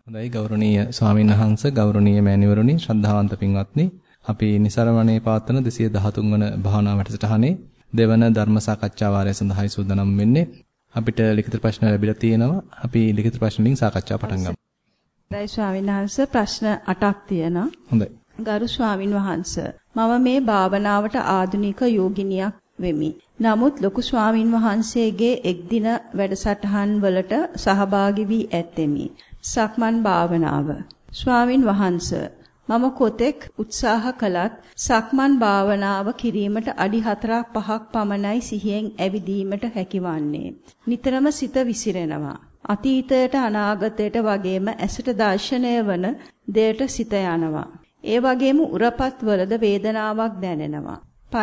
හොඳයි ගෞරවනීය ස්වාමීන් වහන්සේ ගෞරවනීය මෑණිවරුනි ශ්‍රද්ධාවන්ත පින්වත්නි අපි නිසරවණේ පවත්වන 213 වන භාවනා වැඩසටහනේ දෙවන ධර්ම සාකච්ඡා වාරය සඳහායි සූදානම් වෙන්නේ අපිට ලිඛිත ප්‍රශ්න ලැබිලා තියෙනවා අපි ලිඛිත ප්‍රශ්න වලින් සාකච්ඡා පටන් ගමු. හොඳයි ස්වාමීන් වහන්සේ ප්‍රශ්න 8ක් තියෙනවා. හොඳයි. ගරු ස්වාමීන් වහන්සේ මම මේ භාවනාවට ආධුනික යෝගිනියක් වෙමි. නමුත් ලොකු ස්වාමීන් වහන්සේගේ එක් දින වැඩසටහන් වලට සහභාගී වී ඇත්තෙමි. සක්මන් භාවනාව. ස්වාමින් වහන්සේ මම කොතෙක් උත්සාහ කළත් සක්මන් භාවනාව කිරීමට අඩි 4-5ක් පමණයි සිහියෙන් ඇවිදීමට හැකිවන්නේ. නිතරම සිත විසිරෙනවා. අතීතයට අනාගතයට වගේම ඇසට දර්ශනය වන දෙයට සිත යනවා. ඒ වගේම උරපත් වලද වේදනාවක් දැනෙනවා.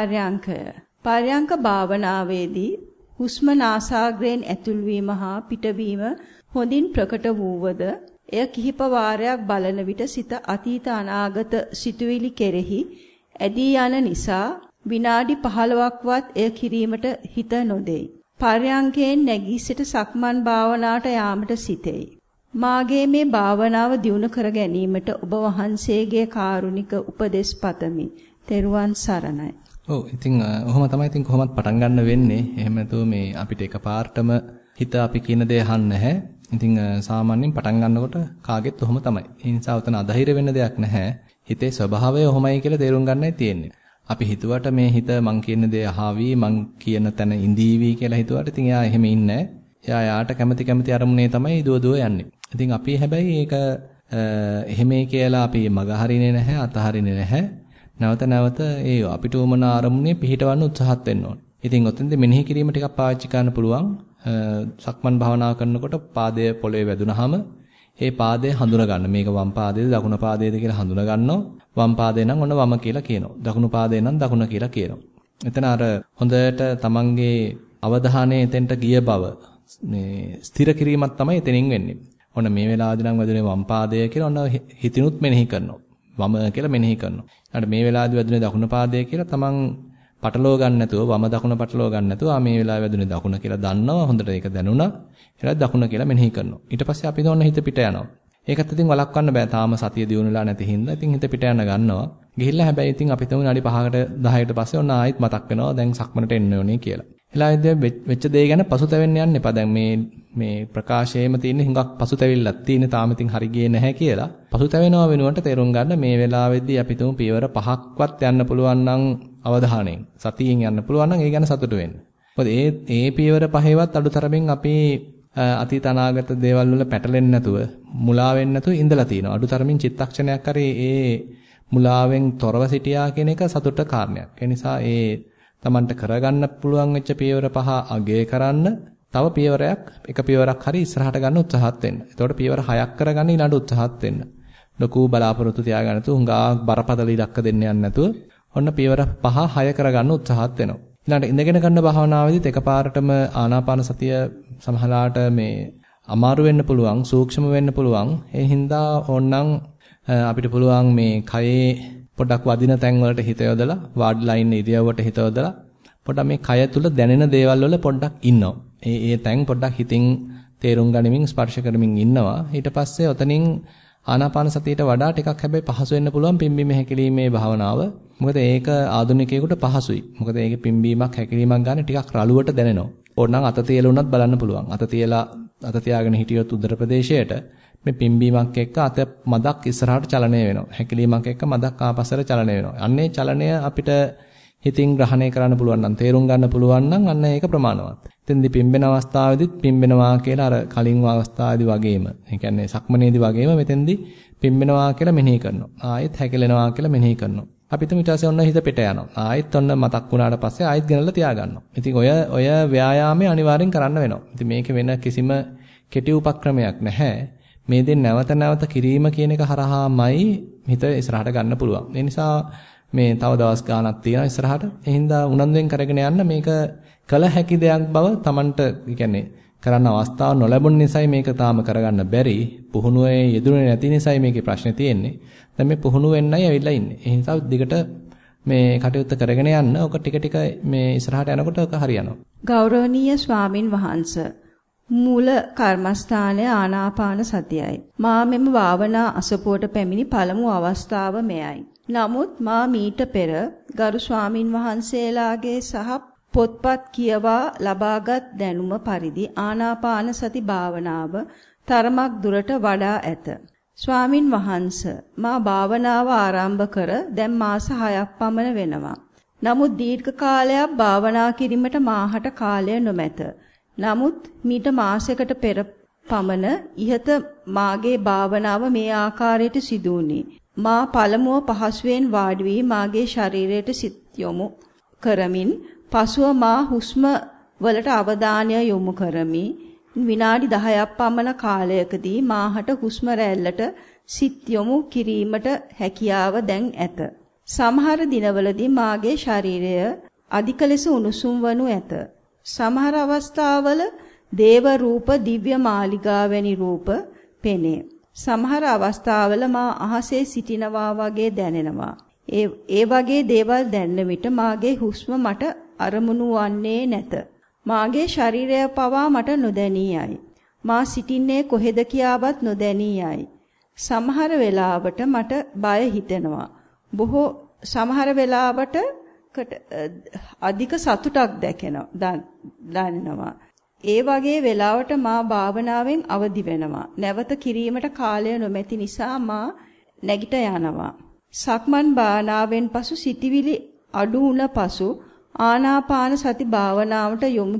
පර්යංක භාවනාවේදී හුස්ම නාසාග්‍රයෙන් ඇතුල්වීම හා පිටවීම හොඳින් ප්‍රකට වූවද එය කිහිප වාරයක් බලන විට සිත අතීත අනාගත සිතුවිලි කෙරෙහි ඇදී යන නිසා විනාඩි 15ක්වත් එය කිරීමට හිත නොදෙයි. පර්යංකයෙන් නැගී සිට සක්මන් භාවනාවට යාමට සිටෙයි. මාගේ මේ භාවනාව දියුණු කර ගැනීමට ඔබ වහන්සේගේ කාරුණික උපදෙස් පතමි. තෙරුවන් සරණයි. ඔව් ඉතින් ඔහොම තමයි ඉතින් කොහොමත් පටන් ගන්න වෙන්නේ. එහෙම නැතුව මේ අපිට එකපාරටම හිත අපි කියන දේ අහන්නේ නැහැ. ඉතින් සාමාන්‍යයෙන් පටන් ගන්නකොට කාගෙත් ඔහොම තමයි. ඒ නිසා උතන අධෛර්ය වෙන්න දෙයක් නැහැ. හිතේ ස්වභාවය ඔහොමයි කියලා තේරුම් ගන්නයි තියෙන්නේ. අපි හිතුවට මේ හිත මං කියන දේ අහાવી මං කියන තැන ඉඳීවි කියලා හිතුවට ඉතින් එයා එහෙම ඉන්නේ නැහැ. යාට කැමති අරමුණේ තමයි දුව යන්නේ. ඉතින් අපි හැබැයි ඒක එහෙමයි කියලා අපි මග හරින්නේ නැහැ, අතහරින්නේ නැහැ. නැවත ඒ අපිට උමන අරමුණේ පිහිටවන්න උත්සාහත් වෙන්න ඕනේ. ඉතින් ඔතෙන්ද මෙනෙහි කිරීම ටිකක් පාවිච්චි කරන්න පුළුවන්. සක්මන් භාවනාව කරනකොට පාදය පොළවේ වැදුනහම ඒ පාදය හඳුනා ගන්න. මේක වම් පාදයේද දකුණු පාදයේද කියලා හඳුනා ගන්නවා. වම් පාදේ නම් ඔන්න වම කියලා කියනවා. දකුණු පාදේ නම් දකුණ කියලා කියනවා. එතන අර හොඳට තමන්ගේ අවධානය එතෙන්ට ගිය බව මේ ස්ථිර කිරීමක් තමයි එතනින් වෙන්නේ. ඔන්න මේ වෙලාවදී නම් වැදුනේ වම් පාදය කියලා ඔන්න හිතිනුත් මෙනෙහි කරනවා. වම කියලා මෙනෙහි කරනවා. ඊට මේ වෙලාවදී වැදුනේ දකුණු පාදය කියලා තමන් පටලව ගන්න නැතුව වම දකුණ පටලව ගන්න නැතුව මේ වෙලාවේ වැදුනේ දකුණ කියලා දන්නවා. හොඳට ඒක දැනුණා. ඊළඟ දකුණ කියලා මෙනෙහි කරනවා. ඊට පස්සේ අපි දොන්න හිත පිට යනවා. ඒකත් ඉතින් වළක්වන්න බෑ. තාම සතිය දියුණුලා නැති හින්දා ඉතින් හිත පිට යන ගන්නවා. ගිහිල්ලා හැබැයි ඉතින් අපි තුන් විනාඩි 5කට 10කට පස්සේ ඔන්න ආයෙත් මතක් වෙනවා. දැන් සක්මනට එන්න ඕනේ කියලා. එලායිදී වෙච්ච දේ ගැන පසුතැවෙන්න යන්න එපා. දැන් මේ ප්‍රකාශයේම තියෙන හුඟක් පසුතැවිල්ලක් තියෙන තාම ඉතින් හරි ගියේ නැහැ කියලා. පසුතැවෙනවා වෙනුවට තේරුම් ගන්න මේ වෙලාවේදී අපි තුමු පියවර 5ක්වත් යන්න පුළුවන් නම් අවධානයෙන් සතියෙන් යන්න පුළුවන් නම් ඒ ගැන සතුටු වෙන්න. මොකද ඒ පියවර 5වත් අඩුතරමින් අපි අතීත අනාගත දේවල් වල පැටලෙන්නේ නැතුව මුලා වෙන්නේ නැතුව ඉඳලා තියෙනවා. අඩුතරමින් චිත්තක්ෂණයක් හරි ඒ මුලාවෙන් තොරව සිටියා කියන එක සතුට කාරණයක්. ඒ නිසා ඒ Tamanට කරගන්න පුළුවන් වෙච්ච පියවර 5 අගය කරන්න තව එක පියවරක් හරි ඉස්සරහට ගන්න උත්සාහත් වෙන්න. එතකොට පියවර 6ක් කරගන්න ඊළඟ උත්සාහත් වෙන්න. ලොකු බලාපොරොත්තු තියාගන්න නැතුව හුඟා බරපතල ඉලක්ක දෙන්න යන්න නැතුව ඔන්න පියවර 5 6 කරගන්න උත්සාහත් වෙනවා. ඊළඟට ඉඳගෙන ගන්න භාවනාවේදීත් එකපාරටම ආනාපාන සතිය සමහරලාට මේ අමාරු වෙන්න පුළුවන්, සූක්ෂම වෙන්න පුළුවන්. ඒ හින්දා ඕනනම් අපිට පුළුවන් මේ කයේ පොඩක් වදින තැන් වලට හිත යොදලා වාඩිලා ඉන්න ඉරියව්වට හිත යොදලා පොඩක් මේ කය තුල දැනෙන දේවල් වල පොඩ්ඩක් ඉන්නවා. ඒ තැන් පොඩ්ඩක් හිතින් තේරුම් ගනිමින් ස්පර්ශ කරමින් ඉන්නවා. ඊට පස්සේ ඔතනින් ආනාපාන සතියට වඩා ටිකක් හැබැයි පහසු වෙන්න පුළුවන් පිම්බීම හැකිලිමේ භාවනාව. මොකද ඒක ආධුනිකයෙකුට පහසුයි. මොකද ඒකේ පිම්බීමක් හැකිලිමක් ගන්න ටිකක් රළුවට දැනෙනවා. ඕනනම් අත තියලා උනත් බලන්න පුළුවන්. අත තියාගෙන හිටියොත් උදර ප්‍රදේශයට මේ පිම්බීමක් එක්ක අත මදක් ඉස්සරහට චලනය වෙනවා. හැකිලීමක් එක්ක මදක් ආපස්සට චලනය වෙනවා. අන්නේ චලනය අපිට හිතින් ග්‍රහණය කරන්න පුළුවන් නම් තේරුම් ගන්න පුළුවන් නම් අන්න ඒක ප්‍රමාණවත්. එතෙන්දී පිම්බෙන අවස්ථාවේදීත් පිම්බෙනවා කියලා අර කලින් අවස්ථාවේදී වගේම, ඒ කියන්නේ සක්මනේදී වගේම මෙතෙන්දී පිම්බෙනවා කියලා මෙනෙහි කරනවා. ආයෙත් හැකිලෙනවා කියලා මෙනෙහි කරනවා. අපි ඊට පස්සේ ඔන්න හිත පිට යනවා. ආයෙත් ඔන්න මතක් වුණාට පස්සේ ආයෙත් ගෙනල්ලා තියාගන්නවා. ඉතින් ඔය ව්‍යායාමය අනිවාර්යෙන් කරන්න වෙනවා. ඉතින් මේක වෙන කිසිම කෙටි උපක්‍රමයක් නැහැ. මේ දෙන්න නැවත කිරීම කියන එක හරහාමයි හිත ඉස්සරහට ගන්න පුළුවන්. ඒ නිසා මේ තව දවස් ගාණක් තියෙනවා ඉස්සරහට. ඒ හින්දා උනන්දුවෙන් කරගෙන යන්න මේක කළ හැකි දෙයක් බව Tamanට කියන්නේ කරන්න අවස්ථාව නොලැබුණ නිසායි මේක තාම කරගන්න බැරි. පුහුණුවේ යෙදුනේ නැති නිසායි මේකේ ප්‍රශ්නේ තියෙන්නේ. දැන් මේ පුහුණු වෙන්නයි ඇවිල්ලා ඉන්නේ. ඒ නිසා දිගට මේ කටයුත්ත කරගෙන යන්න. ඔක ටික මේ ඉස්සරහට යනකොට ඔක හරියනවා. ගෞරවනීය ස්වාමින් වහන්සේ මූල කර්මස්ථානයේ ආනාපාන සතියයි. මා මෙම භාවනා අසපුවට පැමිණි පළමු අවස්ථාව මෙයයි. නමුත් මා මීට පෙර ගරු ස්වාමින් වහන්සේලාගේ සහ පොත්පත් කියවා ලබාගත් දැනුම පරිදි ආනාපාන සති භාවනාව තරමක් දුරට වඩා ඇත. ස්වාමින් වහන්සේ මා භාවනාව ආරම්භ කර දැන් මාස 6ක් පමණ වෙනවා. නමුත් දීර්ඝ කාලයක් භාවනා කිරීමට මාහට කාලය නොමැත. නමුත් මීට මාසයකට පෙර පමණ ඉහත මාගේ භාවනාව මේ ආකාරයට සිදු වුණේ. මා පළමුව පහසුවෙන් වාඩි වී මාගේ ශරීරයට සිත යොමු කරමින් පසුව මා හුස්ම වලට අවධානය යොමු කරමි. විනාඩි 10ක් පමණ කාලයකදී මාහට හුස්ම රැල්ලට සිත යොමු කිරීමට හැකියාව දැන් ඇත. සමහර දිනවලදී මාගේ ශරීරය අධික ලෙස උණුසුම් වනු ඇත. සමහර අවස්ථාවල දේව රූප, දිව්‍ය මාලිගා වැනි රූප පෙනේ. සමහර අවස්ථාවල මා අහසේ සිටිනවා වගේ දැනෙනවා. ඒ වගේ දේවල් දැනෙන විට මාගේ හුස්ම මට අරමුණු වන්නේ නැත. මාගේ ශරීරය පවා මට නොදැනී යයි. මා සිටින්නේ කොහෙද කියාවත් නොදැනී යයි. සමහර වෙලාවට මට බය හිතෙනවා. සමහර වෙලාවට අධික සතුටක් දැනෙනවා. ඒ වගේ වෙලාවට මා භාවනාවෙන් අවදි වෙනවා. නැවත කිරීමට කාලය නොමැති නිසා මා නැගිට යනවා. සක්මන් භාවනාවෙන් පසු සිටිවිලි අඩු වුණ පසු ආනාපාන සති භාවනාවට යොමු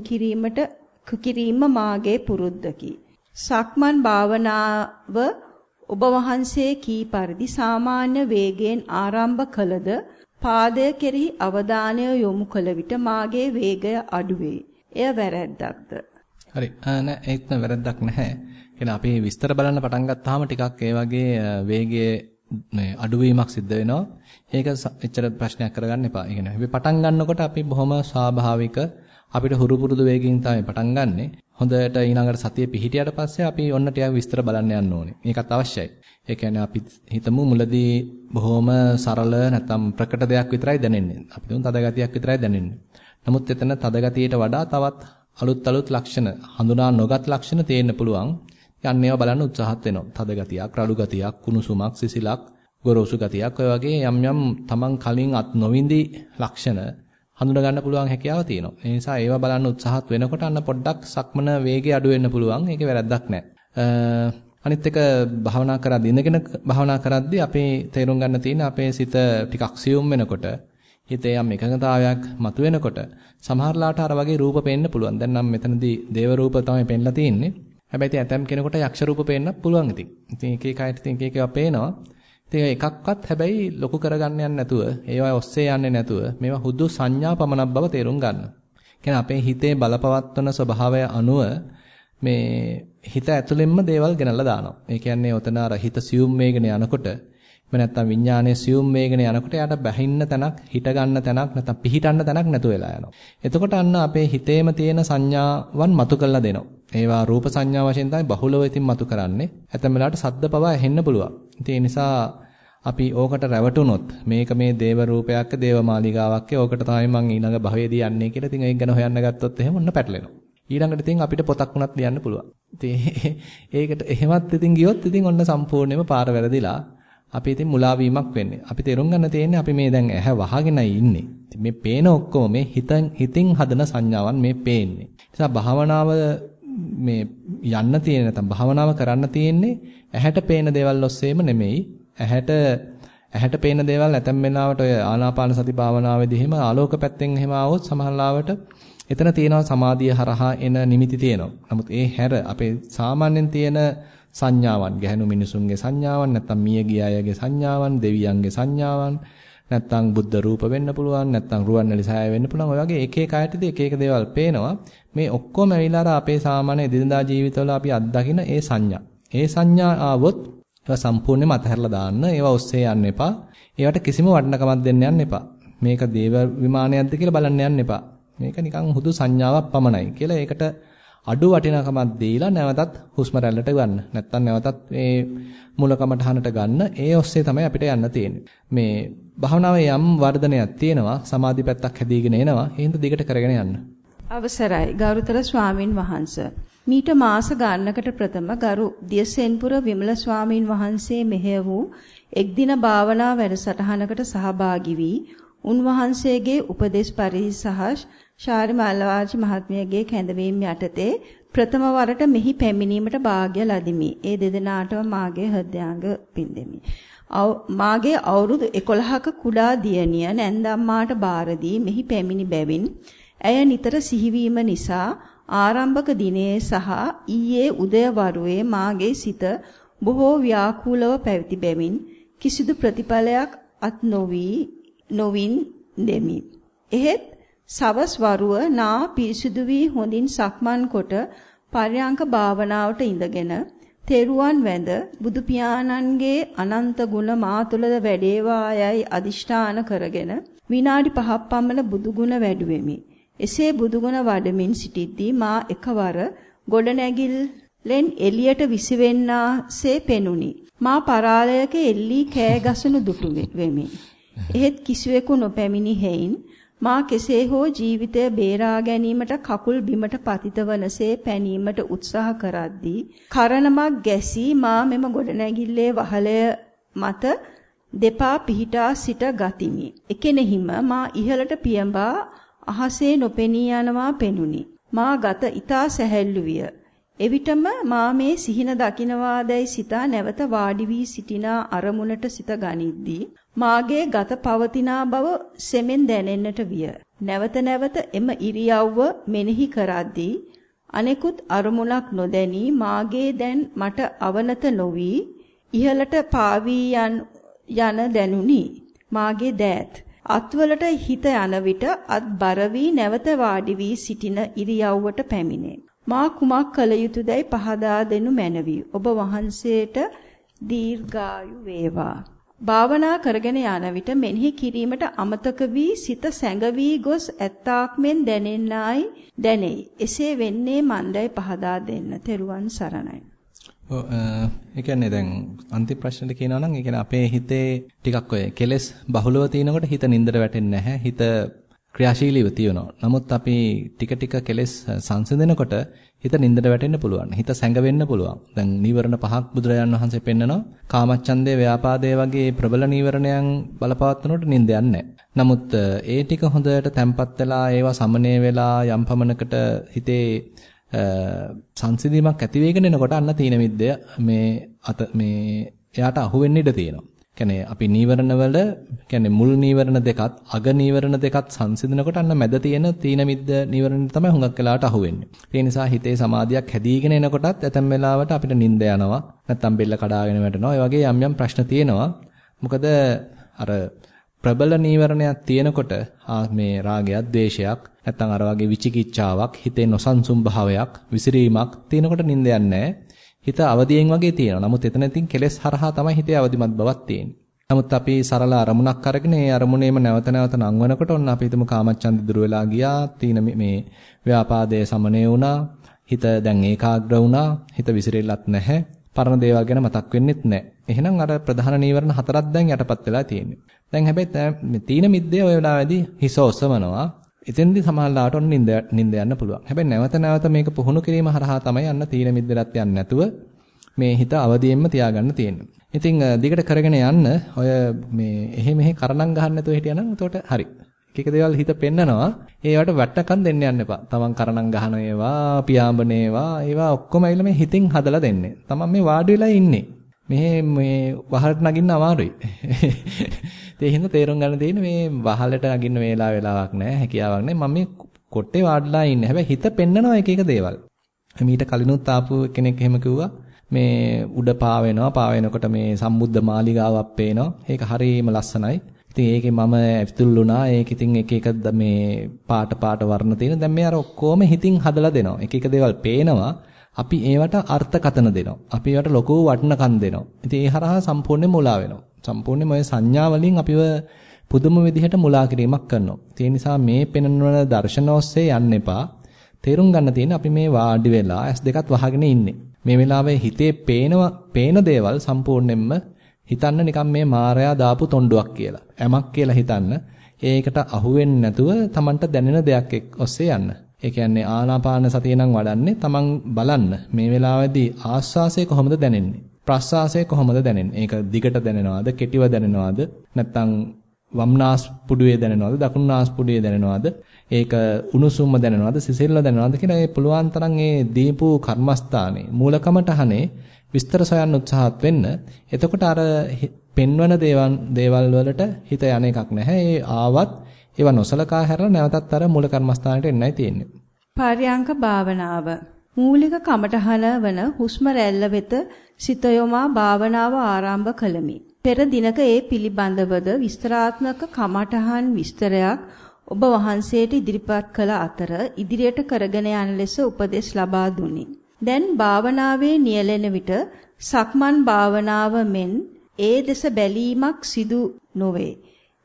කිරීම මාගේ පුරුද්දකි. සක්මන් භාවනාව ඔබ වහන්සේ කී පරිදි සාමාන්‍ය වේගයෙන් ආරම්භ කළද පාදය කෙරෙහි අවධානය යොමු කළ විට මාගේ වේගය අඩු වේ. එය වැරැද්දක්ද? හරි. නෑ ඒක වැරද්දක් නැහැ. කියන්නේ අපි විස්තර බලන්න පටන් ගත්තාම ටිකක් ඒ වගේ වේගයේ අඩුවීමක් සිද්ධ වෙනවා. ඒක එච්චර ප්‍රශ්නයක් කරගන්න එපා. ඒ කියන්නේ අපි පටන් ගන්නකොට අපි බොහොම ස්වාභාවික අපිට හුරු පුරුදු වේගකින් තමයි පටන් ගන්නෙ. හොඳට ඊළඟට සතිය පිහිටියට පස්සේ අපි ඔන්න ටිකක් විස්තර බලන්න යන්න ඕනේ. මේකත් අවශ්‍යයි. ඒ කියන්නේ අපි හිතමු මුලදී බොහොම සරල නැත්නම් ප්‍රකට දෙයක් විතරයි දැනෙන්නේ. අපි දුන් තද ගතියක් විතරයි දැනෙන්නේ. නමුත් එතන තද ගතියට වඩා තවත් අලුත් ලක්ෂණ හඳුනා නොගත් ලක්ෂණ තේන්න පුළුවන්. යන්න ඒවා බලන්න උත්සාහත් වෙනවා. තද ගතියක්, රළු ගතියක්, කුණුසුමක්, සිසිලක්, ගොරෝසු ගතියක් ඔය වගේ යම් තමන් කලින් අත් නොවිඳි ලක්ෂණ හඳුනා ගන්න පුළුවන් හැකියාව තියෙනවා. ඒ නිසා ඒවා බලන්න උත්සාහත් වෙනකොට අන්න පොඩ්ඩක් සක්මන වේගය අඩු වෙන්න පුළුවන්. ඒකේ වැරද්දක් නැහැ. අනිත් එක භාවනා කරද්දී ඉඳගෙන භාවනා කරද්දී අපේ තේරුම් ගන්න තියෙන අපේ සිත ටිකක් සියුම් වෙනකොට හිතේ යම් එකඟතාවයක් මතුවෙනකොට සමහරලාට අර වගේ රූප පේන්න පුළුවන්. දැන් නම් මෙතනදී දේව රූප තමයි පෙන්ලා තියෙන්නේ. හැබැයි ඉතින් ඇතම් කෙනෙකුට යක්ෂ රූප පේන්නත් පුළුවන් ඉතින්. ඉතින් එක එක අයට ඉතින් එක එකව පේනවා. ඉතින් එකක්වත් හැබැයි ලොකු කරගන්න යන්නේ නැතුව, ඒවා ඔස්සේ යන්නේ නැතුව මේවා හුදු සංඥා පමණක් බව තේරුම් ගන්න. කියන්නේ අපේ හිතේ බලපවත්වන ස්වභාවය අනුව මේ හිත ඇතුළෙන්ම දේවල් ගෙනල්ලා දානවා. ඒ කියන්නේ ඔතන අර හිත සියුම් වේගන යනකොට නැත්නම් විඥානයේ සියුම් වේගන යනකොට යාට බැහින්න තැනක්, හිට ගන්න තැනක් නැත්නම් පිහිටන්න තැනක් නැතු වෙලා යනවා. එතකොට අන්න අපේ හිතේම තියෙන සංඥාවන් මතු කරලා දෙනවා. ඒවා රූප සංඥා වශයෙන් තමයි බහුලව ඉතින් මතු කරන්නේ. ඇතැම් වෙලාවට සද්ද පවා ඇහෙන්න පුළුවන්. ඉතින් ඒ නිසා අපි ඕකට රැවටුනොත් මේක මේ දේව රූපයක්, දේව මාලිගාවක්, ඕකට තමයි මං ඊළඟ භවයේදී යන්නේ කියලා ඉතින් ඒක ගැන හොයන්න ගත්තොත් එහෙම ඔන්න පැටලෙනවා. ඊළඟට ඉතින් අපිට පොතක් වුණත් ලියන්න පුළුවන්. ඉතින් ඒකට එහෙමත් ඉතින් ගියොත් ඉතින් ඔන්න සම්පූර්ණයෙන්ම පාර වැරදිලා අපි ඉතින් මුලා වීමක් වෙන්නේ. අපි තේරුම් ගන්න තියෙන්නේ අපි මේ දැන් ඇහැ වහගෙනයි ඉන්නේ. ඉතින් මේ පේන ඔක්කොම මේ හිතින් හදන සංඥාවන් මේ පේන්නේ. ඒ නිසා භාවනාව මේ යන්න තියෙන නැත්නම් භාවනාව කරන්න තියෙන්නේ ඇහැට පේන දේවල් ඔස්සේම නෙමෙයි. ඇහැට පේන දේවල් ඇතැම් වෙලාවට ඔය ආනාපාන සති භාවනාවේදී එහෙම ආලෝක පැත්තෙන් එහෙම ආවොත් සමහරවිට එතන තියෙනවා සමාධිය හරහා එන නිමිති තියෙනවා. නමුත් ඒ හැර අපේ සාමාන්‍යයෙන් තියෙන සංඥාවන්, ගැහැණු මිනිසුන්ගේ සංඥාවන්, නැත්නම් මිය ගිය අයගේ සංඥාවන්, දෙවියන්ගේ සංඥාවන්, නැත්නම් බුද්ධ රූප වෙන්න පුළුවන්, නැත්නම් රුවන්වැලි සෑය වෙන්න පුළුවන්. ඔය වගේ එක එක අයටදී එක එක දේවල් පේනවා. මේ ඔක්කොම ඇවිල්ලා අපේ සාමාන්‍ය එදිනදා ජීවිතවල අපි අත්දකින ඒ සංඥා. ඒ සංඥා ආවොත් ඒවා සම්පූර්ණයෙන්ම අතහැරලා දාන්න. ඒවා ඔස්සේ යන්න එපා. ඒවට කිසිම වටිනකමක් දෙන්න යන්න එපා. මේක දේව විමානයක්ද කියලා බලන්න යන්න එපා. මේක නිකන් හුදු සංඥාවක් පමණයි කියලා ඒකට අඩු වටිනකමක් දීලා නැවතත් හුස්ම රැල්ලට ගන්න. නැත්තම් නැවතත් මේ මූලකමටහනට ගන්න. ඒ ඔස්සේ තමයි අපිට යන්න තියෙන්නේ. මේ භාවනාවේ යම් වර්ධනයක් තියෙනවා. සමාධි පැත්තක් හැදීගෙන එනවා. ඒ හින්දා දිගට කරගෙන යන්න. අවසරයි ගෞරවතර ස්වාමින් වහන්සේ. මීට මාස ගන්නකට ප්‍රථම ගරු දියසෙන්පුර විමල ස්වාමීන් වහන්සේ මෙහෙය වූ එක් දින භාවනා වැඩසටහනකට සහභාගී වී උන්වහන්සේගේ උපදේශ පරිදි සහ ශාරි මල්ලවාජි මහත්මියගේ කැඳවීම යටතේ ප්‍රථම වරට මෙහි පැමිණීමට වාග්ය ලදිමි. ඒ දෙදෙනාටම මාගේ හෘදයාංග පින්දෙමි. මාගේ අවුරුදු 11ක කුඩා දියණිය නැන්දම්මාට බාර දී මෙහි පැමිණි බැවින් ඇය නිතර සිහිවීම නිසා ආරම්භක දිනේ සහ ඊයේ උදයවරුේ මාගේ සිත බොහෝ ව්‍යාකූලව පැවති බැවින් කිසිදු ප්‍රතිඵලයක් අත් නොවින් දෙමි. එහෙත් සවස් වරුව නා පිරිසිදු වී හොඳින් සක්මන් කොට පර්යංක භාවනාවට ඉඳගෙන තෙරුවන් වැඳ බුදු පියාණන්ගේ අනන්ත ගුණ මා තුළද වැඩේවා යයි අදිෂ්ඨාන කරගෙන විනාඩි 5ක් පමණ බුදු ගුණ වැඩුවෙමි. එසේ බුදු ගුණ වඩමින් සිටිද්දී මා එකවර ගොඩනැගිල්ලෙන් එළියට විසිවෙන්නාසේ පෙනුනි. මා පරාලයක එල්ලී කෑ ගසනු දුටු වෙමි. එහෙත් කිසිවෙකු නොපැමිණි හේයින් මා කෙසේ හෝ ජීවිතය බේරා ගැනීමට කකුල් බිමට පතිත වනසේ පැනීමට උත්සාහ කරද්දී කරණමක් ගැසී මා මෙම ගොඩනැගිල්ලේ වහලය මත දෙපා පිහිටා සිට ගතිමි. එකෙනෙහිම මා ඉහළට පියඹා අහසේ නොපෙනී යනවා පෙනුනි. මා ගත ඊතා සැහැල්ලු විය. එවිටම මා මේ සිහින දකින්නවාදැයි සිතා නැවත වාඩි වී සිටිනා අරමුණට සිත ගනිද්දී මාගේ ගත පවතිනා බව සෙමෙන් දැනෙන්නට විය. නැවත නැවත එම ඉරියව්ව මෙනෙහි කරද්දී අනෙකුත් අරමුණක් නොදැනී මාගේ දැන් මට අවනත නොවි ඉහළට පාවී යන දැනුනි. මාගේ දෑත් අත්වලට හිත යන විට අත් බර වී නැවත වාඩි වී සිටින ඉරියව්වට පැමිණේ. මා කුමක් කළ යුතුදයි පහදා දෙනු මැනවි. ඔබ වහන්සේට දීර්ඝායු වේවා. භාවනා කරගෙන යන විට මෙනෙහි කිරීමට අමතක වී සිත සැඟවි ගොස් ඇත්තාක් මෙන් දැනෙන්නයි දැනෙයි. එසේ වෙන්නේ මන්දයි පහදා දෙන්න. තෙරුවන් සරණයි. ඒ කියන්නේ දැන් අන්තිම ප්‍රශ්නෙට කියනවා නම් ඒ කියන්නේ අපේ හිතේ ටිකක් ඔය කෙලෙස් බහුලව තියෙනකොට හිත නින්දට වැටෙන්නේ නැහැ. හිත ක්‍රියාශීලීව තියෙනවා. නමුත් අපි ටික ටික කෙලෙස් සංසිඳනකොට හිත නින්දට වැටෙන්න පුළුවන්. හිත සැඟවෙන්න පුළුවන්. දැන් නීවරණ පහක් බුදුරජාණන් වහන්සේ පෙන්නනවා. කාමච්ඡන්දේ, ව්‍යාපාදේ වගේ ප්‍රබල නීවරණයන් බලපවත්වනකොට නින්ද යන්නේ නමුත් ඒ ටික හොඳට තැම්පත් වෙලා ඒවා සමනය වෙලා යම් පමණකට හිතේ සංසිඳීමක් ඇති වෙගෙන එනකොට අන්න තීන මිද්දය මේ එයාට අහු වෙන්න ඉඩ තියෙනවා. කියන්නේ අපි නීවරණ වල කියන්නේ මුල් නීවරණ දෙකත් අග නීවරණ දෙකත් සංසිඳනකොට අන්න මැද තියෙන තීන මිද්ද නීවරණ තමයි හුඟක් වෙලාවට අහු වෙන්නේ. ඒ නිසා හිතේ සමාධියක් හැදීගෙන එනකොටත් ඇතැම් වෙලාවට අපිට නිින්ද යනවා. නැත්තම් බෙල්ල කඩාගෙන වැටෙනවා. ඒ වගේ යම් යම් ප්‍රශ්න තියෙනවා. මොකද අර ප්‍රබල නීවරණයක් තියෙනකොට මේ රාගයක්, ද්වේෂයක්, නැත්තම් අර වගේ විචිකිච්ඡාවක්, හිතේ නොසන්සුන් භාවයක්, විසිරීමක් තියෙනකොට නිින්ද යන්නේ හිත අවදියෙන් වගේ තියෙනවා. නමුත් එතන ඉතින් කෙලෙස් හරහා තමයි හිතේ අවදිමත් බවක් තියෙන්නේ. නමුත් අපි සරල අරමුණක් අරගෙන ඒ අරමුණේම නැවත නැවත නංවනකොට ඔන්න අපි හිතමු කාමච්ඡන්ද දුර වෙලා ගියා. තීන මේ ව්‍යාපාදයේ සමනය වුණා. හිත දැන් ඒකාග්‍ර වුණා. හිත විසිරෙල්ලත් නැහැ. පරණ දේවල් ගැන මතක් වෙන්නෙත් නැහැ. එහෙනම් අර ප්‍රධාන නීවරණ හතරක් දැන් යටපත් වෙලා තියෙන්නේ. දැන් හැබැයි තීන මිද්දේ ඔය වෙලාවේදී හිස ඔසවනවා. එතෙන්දී සමහරවිට ඔන්න නිින්ද යන්න පුළුවන්. හැබැයි නැවත නැවත මේක පුහුණු කිරීම හරහා තමයි අන්න තීන මිද්දට යන්නේ නැතුව මේ හිත අවදියෙන්ම තියාගන්න තියෙන්නේ. ඉතින් දිගට කරගෙන යන්න ඔය මේ එහෙ මෙහෙ කරණම් ගහන්න නැතුව හිටියනම් එතකොට හරි. එක දේවල් හිත පෙන්නනවා. ඒවට වට්ටකම් දෙන්න යන්න එපා. තමන් කරණම් ගහන ඒවා, පියාඹන ඒවා ඔක්කොම ඇවිල්ලා මේ හිතින් හදලා දෙන්නේ. තමන් මේ වාඩි වෙලා ඉන්නේ. මේ වහලට නගින්න අමාරුයි. ඒ හින්දා තේරුම් ගන්න තියෙන්නේ මේ වහලට නගින්න වේලාවක් නැහැ, හැකියාවක් නැහැ. මම මේ කොට්ටේ වාඩිලා ඉන්නේ. හැබැයි හිත පෙන්නනවා එක දේවල්. මීට කලිනුත් ආපු කෙනෙක් එහෙම කිව්වා මේ උඩ පා වෙනකොට මේ සම්බුද්ධ මාලිගාවක් පේනවා. ඒක හරියම ලස්සනයි. ඉතින් ඒකේ මම ඇතුළුණා. ඒක ඉතින් එක මේ පාට වර්ණ තියෙන. දැන් මේ අර ඔක්කොම හිතින් හදලා දෙනවා. එක දේවල් පේනවා. අපි ඒවට අර්ථකතන දෙනවා. අපි ඒවට ලොකු වටිනකම් දෙනවා. ඉතින් ඒ හරහා සම්පූර්ණයෙන්ම මුලා වෙනවා. සම්පූර්ණයෙන්ම ඔය සංඥා වලින් අපිව පුදුම විදිහට මුලා කිරීමක් කරනවා. ඒ නිසා මේ පෙන්වන දර්ශන ඔස්සේ යන්න එපා. තේරුම් ගන්න තියෙන්නේ අපි මේ වාඩි වෙලා S2ත් වහගෙන ඉන්නේ. මේ වෙලාවේ හිතේ පේන දේවල් සම්පූර්ණයෙන්ම හිතන්න නිකන් මේ මායя දාපු තොණ්ඩුවක් කියලා. ඇමක් කියලා හිතන්න. ඒකට අහු වෙන්නේ නැතුව Tamanට දැනෙන දෙයක් ඔස්සේ යන්න. ඒ කියන්නේ ආනාපාන සතිය නම් වඩන්නේ තමන් බලන්න මේ වෙලාවේදී ආස්වාසය කොහොමද දැනෙන්නේ? ප්‍රස්වාසය කොහොමද දැනෙන්නේ? ඒක දිගට දැනෙනවද? කෙටිව දැනෙනවද? නැත්නම් වම් නාස්පුඩුවේ දැනෙනවද? දකුණු නාස්පුඩුවේ දැනෙනවද? ඒක උණුසුම්ම දැනෙනවද? සිසිල්ව දැනෙනවද කියලා ඒ පුළුවන් තරම් ඒ දීපු කර්මස්ථානේ මූලකමටහනේ විස්තර සොයන්න උත්සාහත් වෙන්න. එතකොට අර පෙන්වන දේවල් වලට හිත යන එකක් නැහැ. ඒ ආවත් ඒව නොසලකා හැරලා නැවතත් අර මූල කර්මස්ථානයට එන්නයි තියෙන්නේ. පර්යංක භාවනාව මූලික කමඨහන වන හුස්ම රැල්ල වෙත සිත යොමා භාවනාව ආරම්භ කළමි. පෙර දිනක ඒ පිළිබඳවද විස්තරාත්මක කමඨහන් විස්තරයක් ඔබ වහන්සේට ඉදිරිපත් කළ අතර ඉදිරියට කරගෙන යන ලෙස උපදෙස් ලබා දුනි. දැන් භාවනාවේ නියැලෙන විට සක්මන් භාවනාව මෙන් ඒ දෙස බැලීමක් සිදු නොවේ.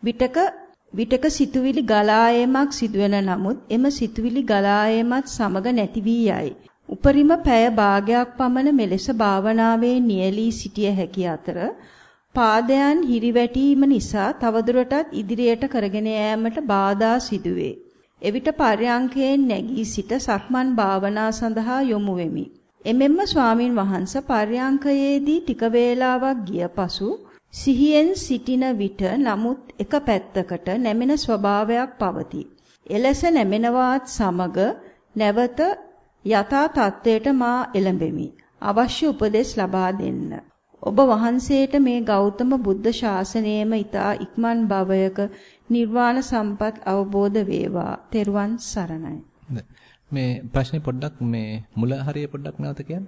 විටක සිතුවිලි ගලා යාමක් සිදුවෙන නමුත් එම සිතුවිලි ගලා යාමත් සමග නැති වී යයි. උපරිම පැය භාගයක් පමණ මෙලෙස භාවනාවේ නියැලී සිටිය හැකි අතර පාදයන් හිරිවැටීම නිසා තවදුරටත් ඉදිරියට කරගෙන යාමට බාධා සිදුවේ. එවිට පර්යංකයෙන් නැගී සිට සක්මන් භාවනා සඳහා යොමු වෙමි. එමෙන්න ස්වාමින් වහන්සේ පර්යංකයේදී ටික වේලාවක් ගිය පසු සිහියෙන් සිටින විට නමුත් එක පැත්තකට නැමෙන ස්වභාවයක් පවතී. එලෙස නැමෙනවත් සමග නැවත යථා තත්ත්වයට මා එළඹෙමි. අවශ්‍ය උපදෙස් ලබා දෙන්න. ඔබ වහන්සේට මේ ගෞතම බුද්ධ ශාසනයේම ඊතා ඉක්මන් භවයක නිර්වාණ සම්පත් අවබෝධ වේවා. තෙරුවන් සරණයි. මේ ප්‍රශ්නේ පොඩ්ඩක් මේ මුල හරිය පොඩ්ඩක් නැවත කියන්න.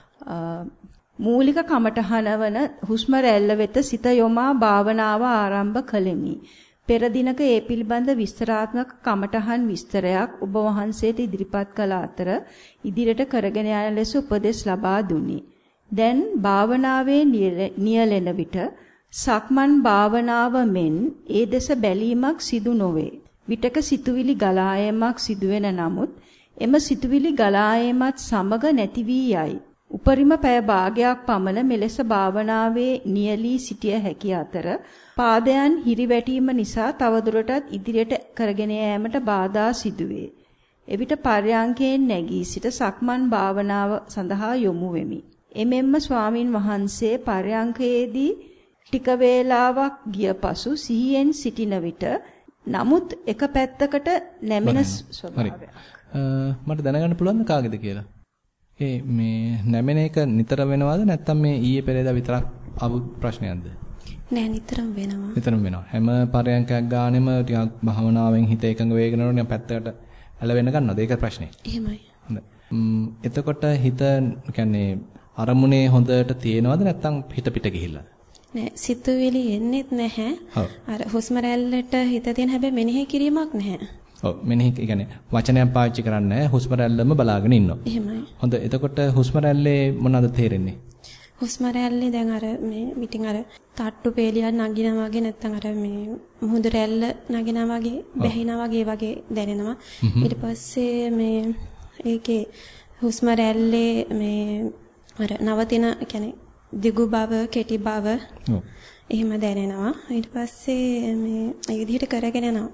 මූලික කමඨහන වන හුස්ම රැල්ල වෙත සිත යොමා භාවනාව ආරම්භ කළෙමි. පෙර දිනක ඒ පිළිබඳ විස්තරාත්මක කමඨහන් විස්තරයක් ඔබ වහන්සේට ඉදිරිපත් කළ අතර ඉදිරියට කරගෙන යන ලෙස උපදෙස් ලබා දුනි. දැන් භාවනාවේ නියැලෙන විට සක්මන් භාවනාව මෙන් ඒ දෙස බැලීමක් සිදු නොවේ. විටක සිතුවිලි ගලා යාමක් සිදුවෙන නමුත් එම සිතුවිලි ගලා යාමත් සමග නැති වී යයි. උපරිම පැය භාගයක් පමණ මෙලෙස භාවනාවේ නියැලී සිටිය හැකි අතර පාදයන් හිරිවැටීම නිසා තවදුරටත් ඉදිරියට කරගෙන යාමට බාධා සිදුවේ. එවිට පර්යංකයෙන් නැගී සිට සක්මන් භාවනාව සඳහා යොමු වෙමි. එමෙන්න ස්වාමින් වහන්සේ පර්යංකයේදී ටික වේලාවක් ගිය පසු සිහියෙන් සිටින විට නමුත් එක පැත්තකට නැමෙන ස්වභාවයක්. මට දැනගන්න පුළුවන්ද කාගේද කියලා? මේ නැමෙන එක නිතර වෙනවද නැත්නම් මේ ඊයේ පෙරේදා විතරක් ආපු ප්‍රශ්නයක්ද? නෑ නිතරම වෙනවා. නිතරම වෙනවා. හැම පරයන්කයක් ගානෙම ටිකක් භාවනාවෙන් හිත එකඟ වේගෙන යනකොට පැත්තකට ඇලවෙන්න ගන්නවද? ඒක ප්‍රශ්නේ. එහෙමයි. හොඳයි. එතකොට හිත කියන්නේ අරමුණේ හොඳට තියෙනවද නැත්නම් හිත පිට ගිහිල්ලාද? නෑ සිතුවිලි එන්නේත් නැහැ. අර හුස්ම රැල්ලට හිත තියෙන හැබැයි මෙනෙහි කිරීමක් නැහැ. ඔව් මෙනෙහි කියන්නේ වචනයක් පාවිච්චි කරන්නේ නැහැ. හුස්ම රැල්ලම බලාගෙන ඉන්නවා. එහෙමයි. හොඳ. එතකොට හුස්ම රැල්ලේ මොනවද තේරෙන්නේ? හුස්ම රැල්ලේ දැන් අර මේ පිටින් අර තට්ටු පේලියක් නගිනා වගේ නැත්නම් අර මේ මුහුදු රැල්ල නගිනා වගේ බැහිනා වගේ දැනෙනවා. ඊට පස්සේ මේ ඒකේ හුස්ම රැල්ලේ මේ අර නවතින කියන්නේ දිගු බව, කෙටි බව එහෙම දැනෙනවා. ඊට පස්සේ මේ ඒ විදිහට කරගෙන යනවා.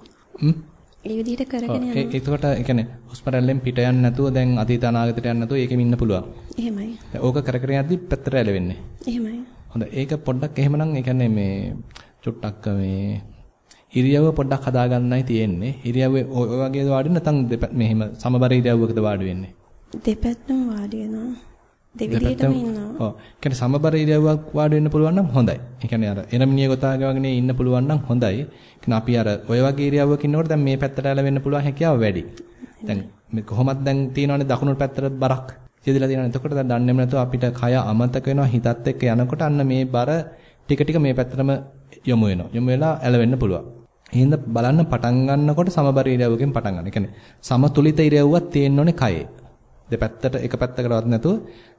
ඒ විදිහට කරගෙන යනවා. ඒකට ඒ කියන්නේ හුස්ම රැල්ලෙන් පිට යන්නේ නැතුව දැන් අතීත අනාගතයට යන්නේ නැතුව ඒකෙම ඉන්න පුළුවන්. එහෙමයි. ඕක කරගෙන යද්දි පැත්තට ඇලවෙන්නේ. එහෙමයි. හොඳ. ඒක පොඩ්ඩක් එහෙමනම් ඒ කියන්නේ මේ චුට්ටක් මේ ඉරියව්ව පොඩ්ඩක් හදාගන්නයි තියෙන්නේ. ඉරියව්වේ ඔය වගේද වාඩි නැත්නම් මෙහෙම සමබර ඉරියව්වකද වාඩි වෙන්නේ? දෙපැත්තම වාඩි වෙනවා. දෙවිදියටම ඉන්නවා. ඔව්. කියන්නේ සමබර ඉරියව්වක් වාඩි වෙන්න පුළුවන් නම් හොඳයි. ඒ කියන්නේ අර එනමිනිය ගොතාගේ වගේ ඉන්න පුළුවන් නම් හොඳයි. කියන්නේ අපි අර ඔය වගේ ඉරියව්වක ඉන්නකොට දැන් මේ පැත්තට ඇලවෙන්න පුළුවන් හැකියාව වැඩි. දැන් මේ කොහොමද දැන් තියෙනවනේ දකුණු පැත්තට බරක් සියදලා තියෙනවා. එතකොට දැන් දන්නේම නැතුව අපිට කය අමතක වෙනවා හිතත් එක්ක යනකොට අන්න මේ බර ටික ටික මේ පැත්තටම යොමු වෙනවා. යොමු වෙලා ඇලවෙන්න පුළුවන්. එහෙනම් බලන්න පටන් ගන්නකොට සමබර ඉරියව්වකින් පටන් ගන්න. ඒ කියන්නේ සමතුලිත ඉරියව්වක් තියෙන්න ඕනේ කයේ. දෙපැත්තට එක පැත්තකටවත් නැතුව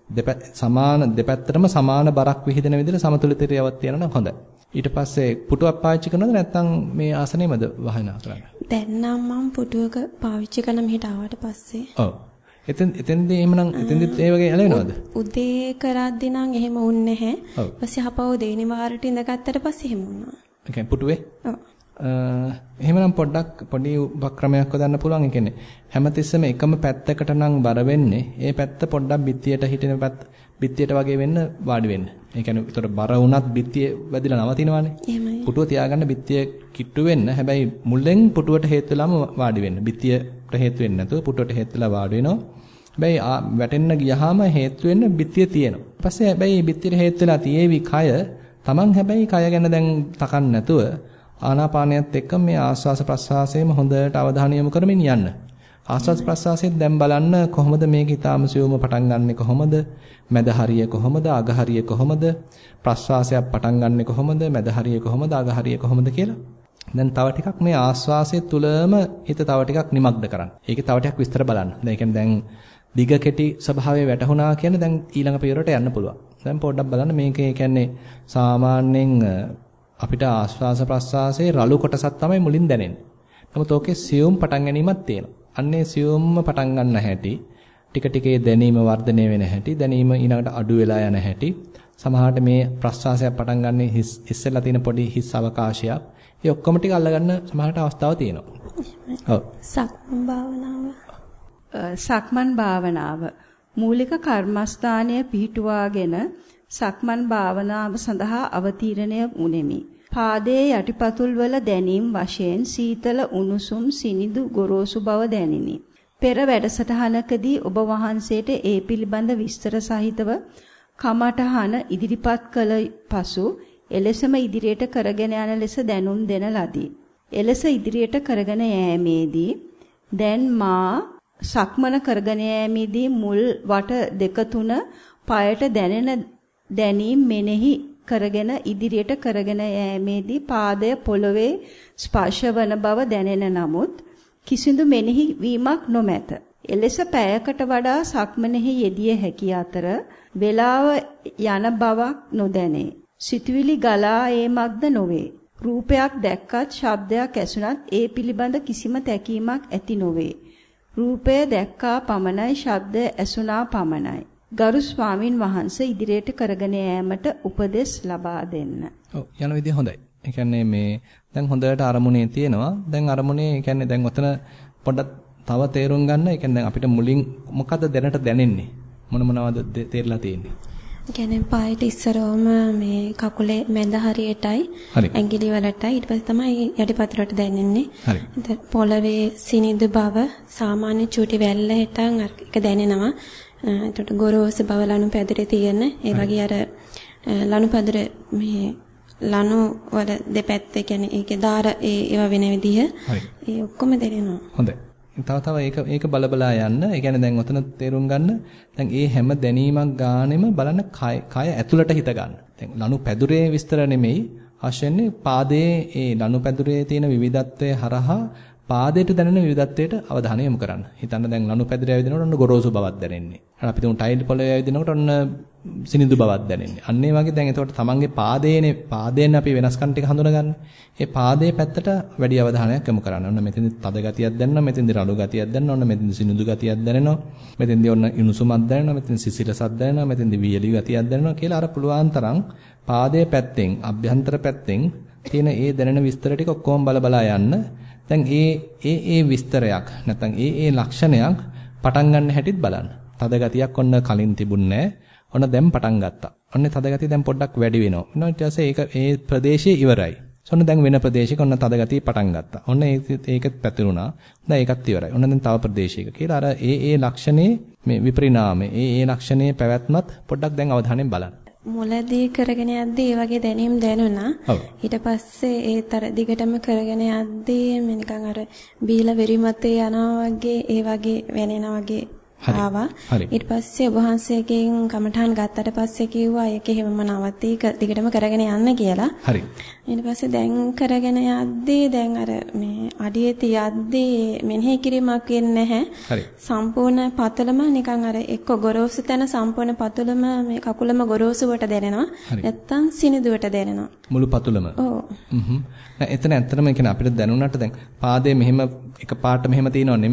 දෙපැත්තටම සමාන බරක් විහිදෙන විදිහට සමතුලිත ඉරියව්වක් තියෙනවා නම් හොඳයි. ඊට පස්සේ පුටුවක් පාවිච්චි කරනවද නැත්නම් මේ ආසනෙමද වහනා කරන්නේ? දැන් නම් මම පුටුවක පාවිච්චි කරන මෙහෙට ආවට පස්සේ. ඔව්. එතෙන්දී එහෙමනම් එතෙන්දිත් ඒ වගේ ඇලවෙනවද? උදේ කරද්දී නම් එහෙම වුන්නේ නැහැ. ඊපස්සේ හපව දෙවෙනි වාරට ඉඳගත්තට පස්සේ එහෙම වුණා. ඒ කියන්නේ පුටුවේ? ඔව්. එහෙමනම් පොඩි උපක්‍රමයක් හොදන්න පුළුවන්. ඒ කියන්නේ හැමතිස්සෙම එකම පැත්තකට නම් බර වෙන්නේ. ඒ පැත්ත පොඩ්ඩක් බිත්තියට හිටින පැත්ත බිත්තියට වගේ වෙන්න වාඩි වෙන්න. ඒ කියන්නේ ඒතර බර වුණත් බිත්තිය වැදිලා නවතිනවානේ. පුටුව තියාගන්න බිත්තිය කිට්ටු වෙන්න. හැබැයි මුල්ලෙන් පුටුවට හේතු වෙලාම වාඩි වෙන්න. බිත්තියට හේතු වෙන්නේ නැතුව පුටුවට හේතු වෙලා වාඩි වෙනවා. හැබැයි වැටෙන්න ගියාම හේතු වෙන්න බිත්තිය තියෙනවා. ඊට පස්සේ හැබැයි බිත්තියට හේතු වෙලා තියේවි කය. Taman හැබැයි කය ගැන දැන් තකන්න නැතුව ආනාපානයත් එක්ක මේ ආස්වාස ප්‍රස්වාසයේම හොඳට අවධානය යොමු කරමින් යන්න. ආස්වාස ප්‍රස්වාසයෙන් දැන් බලන්න කොහොමද මේක ඊටාම සියුම්ව පටන් ගන්නෙ කොහොමද? මැද හරිය කොහොමද? අග හරිය කොහොමද? ප්‍රස්වාසයක් පටන් ගන්නෙ කොහොමද? මැද හරිය කොහොමද? අග හරිය කොහොමද කියලා. දැන් තව ටිකක් මේ ආස්වාසයේ තුලම හිත තව ටිකක් නිමග්න කරන්න. ඒකේ තව ටිකක් විස්තර බලන්න. දැන් කියන්නේ දැන් දිග කෙටි ස්වභාවය වැටහුණා කියන්නේ දැන් ඊළඟ පියවරට යන්න පුළුවන්. දැන් පොඩ්ඩක් බලන්න මේකේ කියන්නේ සාමාන්‍යයෙන් අපිට ආස්වාස ප්‍රස්වාසයේ රළු කොටසක් තමයි මුලින් දැනෙන්නේ. නමුත් ඕකේ සියුම් පටන් ගැනීමක් තියෙනවා. අන්නේ සියුම්ම පටන් ගන්න හැටි, ටික ටිකේ දැනීම වර්ධනය වෙන හැටි, දැනීම ඊළඟට අඩු වෙලා යන හැටි, සමහරට මේ ප්‍රස්වාසයක් පටන් ගන්න ඉස්සෙල්ලා තියෙන පොඩි හිස් අවකාශයක්, ඒ ඔක්කොම ටික අල්ලගන්න සමහරට අවස්ථාවක් තියෙනවා. ඔව්. සක්මන් භාවනාව මූලික කර්මස්ථානය පිහිටුවාගෙන සක්මන් භාවනාව සඳහා අවතීර්ණය වුනිමි. පාදයේ යටිපතුල් වල දැනීම් වශයෙන් සීතල උණුසුම් සිනිඳු ගොරෝසු බව දැනිනි. පෙර වැඩසටහනකදී ඔබ වහන්සේට ඒ පිළිබඳ විස්තර සහිතව කමඨහන ඉදිරිපත් කළ පසු එලෙසම ඉදිරියට කරගෙන යන ලෙස දැනුම් දෙන ලදී. එලෙස ඉදිරියට කරගෙන යෑමේදී දැන් මා සක්මන කරගෙන යෑමේදී මුල් වට දෙක තුන පායට දැනීම් මෙනෙහි කරගෙන ඉදිරියට කරගෙන යෑමේදී පාදය පොළවේ ස්පර්ශ වන බව දැනෙන නමුත් කිසිදු මෙනෙහි වීමක් නොමැත. එලෙස පැයකට වඩා සක්මනෙහි යෙදිය හැකි අතර වේලාව යන බවක් නොදැනේ. සිතුවිලි ගලා ඒමක්ද නොවේ. රූපයක් දැක්කත් ශබ්දයක් ඇසුණත් ඒ පිළිබඳ කිසිම තැකීමක් ඇති නොවේ. රූපය දැක්කා පමණයි ශබ්දය ඇසුණා පමණයි. ගරු ස්වාමින් වහන්සේ ඉදිරියට කරගෙන යාමට උපදෙස් ලබා දෙන්න. ඔව් යන විදිය හොඳයි. ඒ කියන්නේ මේ දැන් හොඳට අරමුණේ තියෙනවා. දැන් අරමුණේ ඒ කියන්නේ දැන් ඔතන පොඩ්ඩක් තව තේරුම් ගන්න. ඒ කියන්නේ දැන් අපිට මුලින් මොකද දැනට දැනෙන්නේ? මොනවද තේරලා තියෙන්නේ? කියන්නේ පායට ඉස්සරවම මේ කකුලේ මැද හරියටයි ඇඟිලි වලටයි ඊට පස්සේ තමයි යටිපතුලට දැනෙන්නේ. හරි. පොළවේ සිනිඳු බව සාමාන්‍ය චූටි වැල්ල හිටන් ඒක දැනෙනවා. එතකොට ගොරෝසු බව ලනු පැදුරේ තියෙන ඒ වගේ අර ලනු පැදුර මේ ලනු වල දෙපැත්තේ කියන්නේ ඒකේ දාර ඒවා වෙන විදිහ ඒ ඔක්කොම දැනෙනවා. හොඳයි. තව ඒක බලබලා යන්න. ඒ කියන්නේ දැන් ඔතන තේරුම් ගන්න. දැන් ඒ හැම දැනීමක් ගානෙම බලන්න කය ඇතුළට හිත ගන්න. දැන් ලනු පැදුරේ විස්තර නෙමෙයි. ආශ්‍රයන්නේ පාදයේ ඒ ලනු පැදුරේ තියෙන විවිධත්වයේ හරහා පාදයට දැනෙන විවිධත්වයට අවධානය යොමු කරන්න. හිතන්න දැන් ලනු පැදුරේ ඇවිදිනකොට ඔන්න ගොරෝසු බවක් දැනෙන්නේ. අපි තුන් ටයිල් පොළවේ ඇවිදිනකොට ඔන්න සිනිඳු බවක් දැනෙන්නේ. අන්න ඒ වගේ දැන් එතකොට තමන්ගේ පාදයෙන් අපි වෙනස්කම් ටික හඳුනගන්න. ඒ පාදයේ පැත්තට වැඩි අවධානයක් යොමු කරන්න. ඔන්න මෙතෙන්දි තද ගතියක් දැනෙනවා, මෙතෙන්දි රළු ගතියක් දැනෙනවා, ඔන්න මෙතෙන්දි සිනිඳු ගතියක් දැනෙනවා, මෙතෙන්දි ඔන්න ඉනුසුමක් දැනෙනවා, මෙතෙන්දි සිසිලසක් දැනෙනවා, මෙතෙන්දි වියලි ගතියක් දැනෙනවා කියලා අර පුළුවන් තරම් පාදයේ පැත්තෙන්, අභ්‍යන්තර පැත්තෙන් තියෙන ඒ දැනෙන විස්තර ටික ඔක්කොම බලා යන්න. දැන් ඒ විස්තරයක් නැත්නම් ඒ ලක්ෂණයක් පටන් ගන්න හැටිත් බලන්න. තද ගතියක් ඔන්න කලින් තිබුණේ නැහැ. ඔන්න දැන් පටන් ගත්තා. ඔන්න තද ගතිය දැන් පොඩ්ඩක් වැඩි වෙනවා. ඊට පස්සේ ඒ ප්‍රදේශයේ ඉවරයි. ඔන්න දැන් වෙන ප්‍රදේශයක ඔන්න තද ගතිය පටන් ගත්තා. ඔන්න ඒක පැතිරුණා. දැන් ඒකත් ඉවරයි. ඔන්න දැන් තව ප්‍රදේශයක කියලා අර ඒ ලක්ෂණේ මේ විපරිණාමය ඒ ලක්ෂණයේ පැවැත්මත් පොඩ්ඩක් දැන් අවධානයෙන් බලන්න. මුලදී කරගෙන යද්දී ඒ වගේ දැනීම් දැනුණා. ඊට පස්සේ ඒතර දිගටම කරගෙන යද්දී මේ නිකන් අර බීලා වෙරිමතේ යනවා වගේ ඒ වගේ වෙනෙනා වගේ ආවා. ඊට පස්සේ ඔබ වහන්සේගෙන් කමඨාන් ගත්තට පස්සේ කිව්වා ඒක එහෙමම නවත්තී දිගටම කරගෙන යන්න කියලා. හරි. ඊට පස්සේ දැන් කරගෙන යද්දී දැන් අර මේ අඩියේ තියද්දී මෙනෙහි කිරීමක් වෙන්නේ නැහැ. හරි. සම්පූර්ණ පතුලම නිකන් අර එක්ක ගොරෝසු තැන සම්පූර්ණ පතුලම මේ කකුලම ගොරෝසුවට දැනෙනවා. නැත්තම් සිනිදුවට දැනෙනවා. මුළු පතුලම. ඔව්. එතන ඇත්තටම කියන්නේ අපිට දැනුණාට දැන් පාදයේ මෙහෙම එක පාට මෙහෙම තියෙනව නෙමෙයිනේ.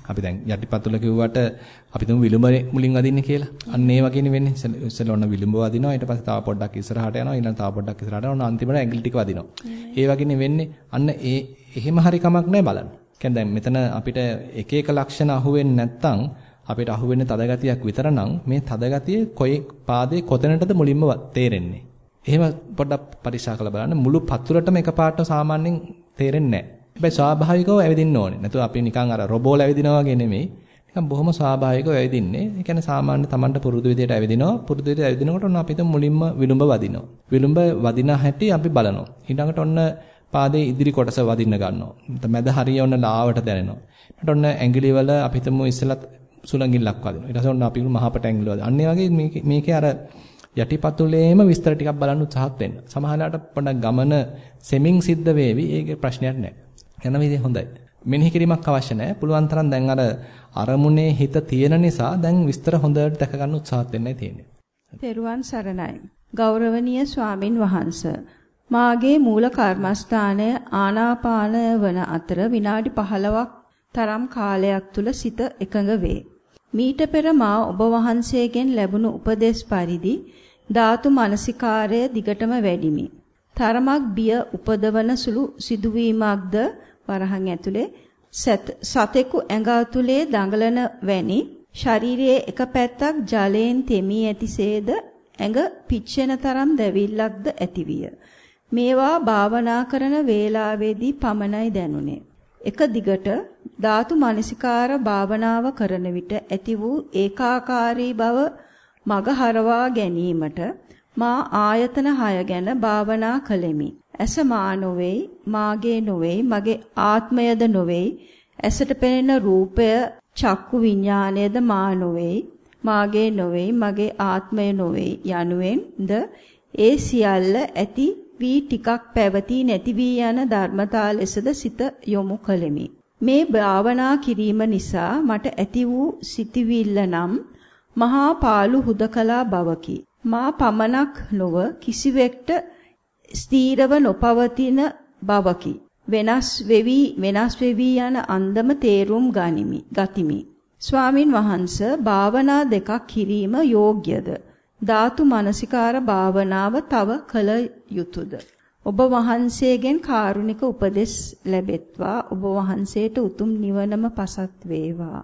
අපි දැන් යටිපතුල කිව්වට අපි තුමු විලුඹ මුලින් වදින්නේ කියලා. අන්න ඒ වගේනේ වෙන්නේ. ඉස්සෙල්ලා ඔන්න විලුඹ වදිනවා. ඊට පස්සේ තව පොඩ්ඩක් ඉස්සරහට යනවා. ඊළඟ තව පොඩ්ඩක් ඉස්සරහට යනවා. අන්තිමට ඇඟිලි ටික වදිනවා. ඒ වගේනේ වෙන්නේ. අන්න එහෙම හරි කමක් නැහැ බලන්න. කියන්නේ දැන් මෙතන අපිට එක එක ලක්ෂණ අහුවෙන්නේ නැත්නම් අපිට අහුවෙන්නේ තද ගතියක් විතර නම් මේ තද ගතිය කොයි පාදේ කොතැනටද මුලින්ම තේරෙන්නේ. එහෙම පොඩ්ඩක් පරික්ෂා කරලා බලන්න. මුළු පතුලටම එකපාරට සාමාන්‍යයෙන් තේරෙන්නේ නැහැ. හැබැයි ස්වාභාවිකව ඇවිදින්න ඕනේ. නැතුව අපි නිකන් අර රොබෝල ඇවිදිනවා වගේ නෙමෙයි. නිකන් බොහොම ස්වාභාවිකව ඇවිදින්නේ. ඒ කියන්නේ සාමාන්‍ය Tamanට පුරුදු විදියට ඇවිදිනවා. පුරුදු විදියට ඇවිදිනකොට ඔන්න අපි මුලින්ම විලුඹ වදිනවා. විලුඹ වදින හැටි අපි බලනවා. ඊළඟට ඔන්න පාදයේ ඉදිරි කොටස වදින්න ගන්නවා. මැද හරිය ඔන්න ලාවට දැනෙනවා. ඊට ඔන්න ඇඟිලි වල අපි හිතමු ඉස්සෙල්ලත් සුළඟිල්ලක් වදිනවා. ඊට පස්සේ ඔන්න අපි මහපට ඇඟිලි වදිනවා. අන්න ඒ වගේ මේකේ අර යටිපතුලේම විස්තර ටිකක් බලන්න උත්සාහත් වෙන්න. සමහරවිට පොඩ්ඩක් ගමන සෙමින් සිද්ධ වේවි. ඒකේ ප්‍රශ්නයක් නැහැ. යන විදිහ හොඳයි. මෙනෙහි කිරීමක් අවශ්‍ය නැහැ. පුළුවන් තරම් දැන් අර අරමුණේ හිත තියෙන නිසා දැන් විස්තර හොඳට දැක ගන්න උත්සාහත් වෙන්නයි තියෙන්නේ. තෙරුවන් සරණයි. ගෞරවනීය ස්වාමින් වහන්සේ. මාගේ මූල කර්මස්ථානය ආනාපානය වන අතර විනාඩි 15ක් තරම් කාලයක් තුල සිත එකඟ වේ. මීට පෙර මා ඔබ වහන්සේගෙන් ලැබුණු උපදේශ පරිදි ධාතු මනසිකාරය දිගටම වැඩිමි. තරමක් බිය උපදවන සුළු සිදුවීමක්ද වරහන් ඇතුලේ සතෙකු ඇඟ ඇතුලේ දඟලන වැනි ශරීරයේ එක පැත්තක් ජලයෙන් තෙමී ඇතිසේද ඇඟ පිච්චෙන තරම් දැවිල්ලක්ද ඇතිවිය. මේවා භාවනා කරන වේලාවේදී පමණයි දැනුනේ. එක දිගට ධාතු මනසිකාර භාවනාව කරන විට ඇති වූ ඒකාකාරී බව මග හරවා ගැනීමට මා ආයතන 6 ගැන භාවනා කළෙමි. ඇස මා නොවේයි, මාගේ නොවේයි, මගේ ආත්මයද නොවේයි. ඇසට පෙනෙන රූපය චක්කු විඥානයද මා නොවේයි, මාගේ නොවේයි, මගේ ආත්මය නොවේයි යනුවෙන්ද ඒ සියල්ල ඇති වී ටිකක් පැවතී නැති වී යන ධර්මතා ලෙසද සිත යොමු කළෙමි. මේ භාවනා කිරීම නිසා මට ඇති වූ සිතිවිල්ල නම් මහා පාළු හුදකලා බවකි. මා පමණක් නොව කිසිවෙක්ට ස්ථීරව නොපවතින බවකි. වෙනස් වෙවි යන අන්දම තේරුම් ගතිමි. ස්වාමින් වහන්සේ භාවනා දෙකක් කිරීම යෝග්‍යද? ධාතු මනසිකාර භාවනාව තව කළ යුතුයද? ඔබ වහන්සේගෙන් කාරුණික උපදෙස් ලැබෙත්වා. ඔබ වහන්සේට උතුම් නිවනම පසත් වේවා.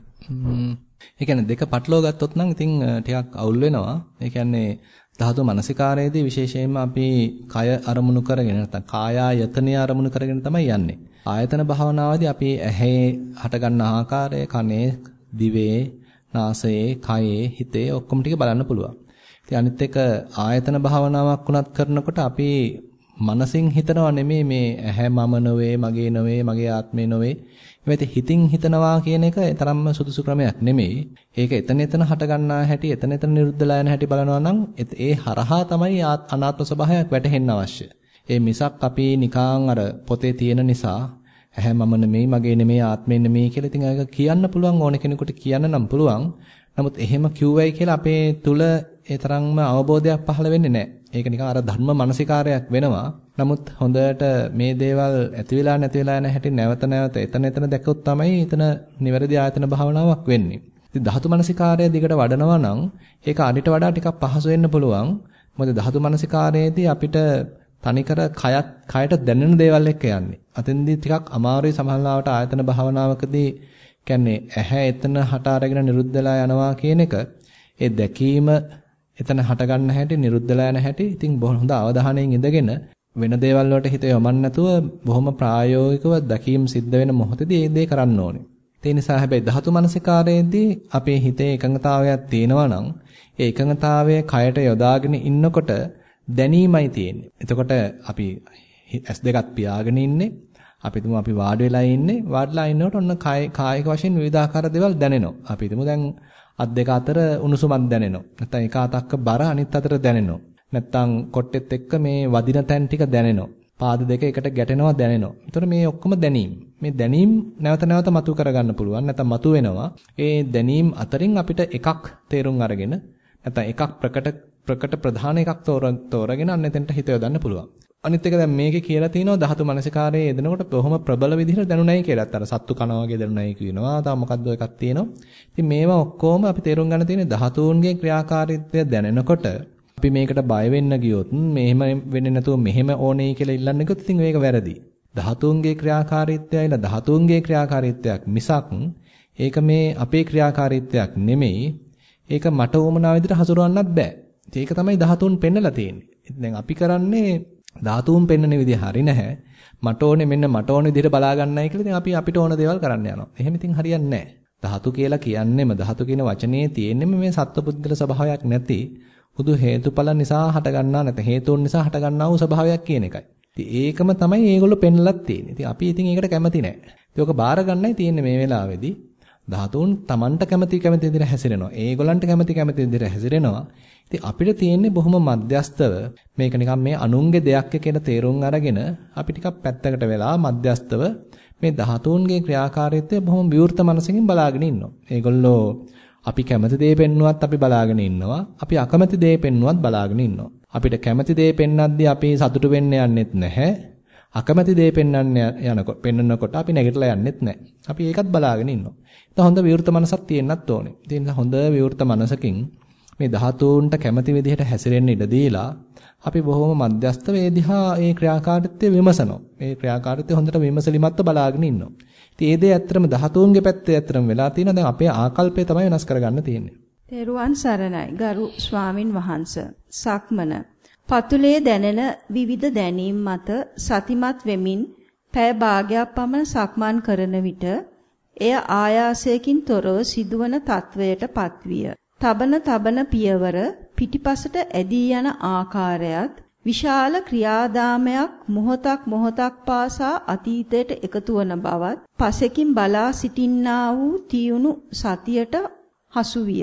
ඒ කියන්නේ දෙක පටලවා ගත්තොත් නම් ඉතින් ටිකක් අවුල් වෙනවා. ඒ කියන්නේ ධාතු මනසිකාරයේදී විශේෂයෙන්ම අපි කය අරමුණු කරගෙන නැත්නම් කායායතනය අරමුණු කරගෙන තමයි යන්නේ. ආයතන භාවනාවේදී අපි ඇහි හටගන්න ආකාරය, කනේ, දිවේ, නාසයේ, කයේ, හිතේ ඔක්කොම ටික බලන්න පුළුවන්. ඉතින් අනිත් එක ආයතන භාවනාවක් වුණත් කරනකොට අපි මනසින් හිතනවා නෙමෙයි මේ ඇහැ මම නොවේ, මගේ නොවේ, මගේ ආත්මේ නොවේ. මේක හිතින් හිතනවා කියන එක තරම්ම සුදුසු ක්‍රමයක් නෙමෙයි. ඒක එතන හට ගන්නා හැටි, එතන නිරුද්ධලා යන හැටි බලනවා නම් ඒ හරහා තමයි අනාත්ම ස්වභාවයක් වැටහෙන්න අවශ්‍ය. ඒ මිසක් අපි නිකාං අර පොතේ තියෙන නිසා ඇහැ මම නෙමෙයි, මගේ නෙමෙයි, ආත්මේ නෙමෙයි කියලා ඉතින් ඒක කියන්න පුළුවන් ඕන කෙනෙකුට කියන්න නම් පුළුවන්. නමුත් එහෙම කිව්වයි කියලා අපේ තුල ඒ තරම්ම අවබෝධයක් පහළ වෙන්නේ නැහැ. ඒක නිකන් අර ධර්ම මානසිකාරයක් වෙනවා. නමුත් හොඳට මේ දේවල් ඇති වෙලා නැති වෙලා යන හැටි නැවත එතන දැක්කොත් තමයි එතන නිවැරදි ආයතන භාවනාවක් වෙන්නේ. ඉතින් ධාතු මානසිකාරය දිගට වඩනවා නම් ඒක අනිට වඩා ටිකක් පහසු වෙන්න පුළුවන්. මොකද ධාතු මානසිකාරයේදී අපිට තනිකර කයට දැනෙන දේවල් එක්ක යන්නේ. අතෙන්දී ටිකක් අමාරුයි සමහරවිට ආයතන භාවනාවකදී කියන්නේ ඇහැ එතන හට අරගෙන නිරුද්ධලා යනවා කියන එක ඒ දැකීම එතන හට ගන්න හැටි නිරුද්ධලා යන හැටි ඉතින් බොහොම හොඳ අවධානයෙන් ඉඳගෙන වෙන දේවල් වලට හිත යොමන්න නැතුව බොහොම ප්‍රායෝගිකව දැකීම් සිද්ධ වෙන මොහොතේදී ඒ දේ කරන්න ඕනේ. ඒ නිසා හැබැයි ධාතු මනසිකාරයේදී අපේ හිතේ එකඟතාවයක් තියෙනවා නම් ඒ එකඟතාවය කයට යොදාගෙන ඉන්නකොට දැනීමයි තියෙන්නේ. එතකොට අපි S2ක් පියාගෙන ඉන්නේ. අපි තුමු අපි වාඩි වෙලා ඉන්නේ. වාඩිලා ඉන්නකොට ඔන්න කායික වශයෙන් විවිධාකාර දේවල් දැනෙනවා. අපි තුමු දැන් අත් දෙක අතර උණුසුමක් දැනෙනවා. නැත්නම් එක අතක්ක බර අනිත් අතට දැනෙනවා. නැත්නම් කොට්ටෙත් එක්ක මේ වදින තැන් ටික දැනෙනවා. පාද දෙක එකට ගැටෙනවා දැනෙනවා. ඒතර මේ ඔක්කොම දැනීම්. මේ දැනීම් නැවත මතු කරගන්න පුළුවන්. නැත්නම් මතු වෙනවා. ඒ දැනීම් අතරින් අපිට එකක් තේරුම් අරගෙන නැත්නම් එකක් ප්‍රකට ප්‍රධාන එකක් තෝරගෙන අන්න එතනට හිත යොදන්න පුළුවන්. අනිත් එක දැන් මේකේ කියලා තියෙනවා ධාතු මනසිකාරයේ යෙදෙනකොට බොහොම ප්‍රබල විදිහට දැනුණයි කියලාත්. අර සත්තු කනවා වගේ දැනුණයි කියනවා. තව මොකද්ද එකක් තියෙනවා. ඉතින් මේවා ඔක්කොම අපි තේරුම් ගන්න තියෙන්නේ ධාතුන්ගේ ක්‍රියාකාරීත්වය දැනෙනකොට අපි මේකට බය වෙන්න ගියොත් මෙහෙම වෙන්නේ නැතුව මෙහෙම ඕනේ කියලා ඉල්ලන්න ගියොත් ඉතින් මේක වැරදි. ධාතුන්ගේ ක්‍රියාකාරීත්වයයි ධාතුන්ගේ ක්‍රියාකාරීත්වයක් මිසක් ඒක මේ අපේ ක්‍රියාකාරීත්වයක් නෙමෙයි. ඒක මට උවමනා විදිහට හසුරවන්නත් බෑ. ඒක තමයි ධාතුන් පෙන්නලා තියෙන්නේ. දැන් අපි කරන්නේ ධාතුන් පෙන්වන විදිහ හරි නැහැ. මට ඕනේ මෙන්න මට ඕන විදිහට බලා ගන්නයි කියලා ඉතින් අපි අපිට ඕන දේවල් කරන්න යනවා. එහෙම ඉතින් හරියන්නේ නැහැ. ධාතු කියලා කියන්නේම ධාතු කියන වචනේ තියෙන්නේම මේ සත්පුද්ගල ස්වභාවයක් නැති හුදු හේතුඵල නිසා හටගන්නා නැත හේතුන් නිසා හටගන්නා වූ ස්වභාවයක් කියන එකයි. ඉතින් ඒකම තමයි මේගොල්ලෝ පෙන්ලලත් තියෙන්නේ. ඉතින් අපි ඉතින් ඒකට කැමති නැහැ. ඉතින් ඔක බාර ගන්නයි තියෙන්නේ මේ වෙලාවේදී. ධාතුන් Tamanට කැමති විදිහට හැසිරෙනවා. ඒගොල්ලන්ට කැමති විදිහට හැසිරෙනවා. ඉතින් අපිට තියෙන්නේ බොහොම මධ්‍යස්තව මේක නිකන් මේ අනුන්ගේ දෙයක් කියලා තේරුම් අරගෙන අපි ටිකක් පැත්තකට වෙලා මධ්‍යස්තව මේ ධාතුන්ගේ ක්‍රියාකාරීත්වය බොහොම විවෘත මනසකින් බලාගෙන ඉන්නවා. ඒගොල්ලෝ අපි කැමති දේ පෙන්නුවත් අපි බලාගෙන ඉන්නවා. අපි අකමැති දේ පෙන්නුවත් බලාගෙන ඉන්නවා. අපිට කැමති දේ පෙන්නද්දී අපි සතුටු වෙන්න යන්නෙත් නැහැ. අකමැති දේ පෙන්නනකොට අපි නැගිටලා යන්නෙත් නැහැ. අපි ඒකත් බලාගෙන ඉන්නවා. ඒක හොඳ විවෘත මනසක් තියෙන්නත් ඕනේ. ඉතින් හොඳ විවෘත මනසකින් මේ ධාතුන්ට කැමති විදිහට හැසිරෙන්න ඉඩ දීලා අපි බොහොම මධ්‍යස්ථ වේදිහා ඒ ක්‍රියාකාරීත්වය විමසනවා. මේ ක්‍රියාකාරීත්වය හොඳට විමසලිමත්ව බලාගෙන ඉන්නවා. ඉතින් ඒ දේ ඇත්තටම ධාතුන්ගේ පැත්තේ ඇත්තටම වෙලා තියෙනවා. දැන් අපේ ආකල්පය තමයි වෙනස් කරගන්න තියෙන්නේ. තෙරුවන් සරණයි ගරු ස්වාමින් වහන්සේ. සක්මන පතුලේ දැනෙන විවිධ දැනීම් මත සතිමත් වෙමින් පැය භාගයක් පමණ සක්මන් කරන විට එය ආයාසයෙන් තොරව සිදුවන තත්වයට පත්විය. තබන පියවර පිටිපසට ඇදී යන ආකාරයත් විශාල ක්‍රියාදාමයක් මොහොතක් පාසා අතීතයට එකතු වන බවත් පසෙකින් බලා සිටින්නා වූ තියුණු සතියට හසු විය.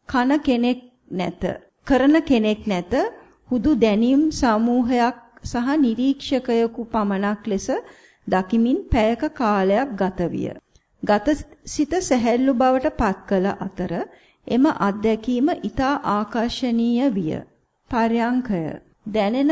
කරන කෙනෙක් නැත හුදු දැනීම් සමූහයක් සහ නිරීක්ෂකයෙකු පමණක් ලෙස දකිමින් පැයක කාලයක් ගත විය. ගත සිත සැහැල්ලු බවට පත් කළ අතර එම අත්දැකීම ඊතා ආකර්ශනීය විය. පර්යංකය දැනෙන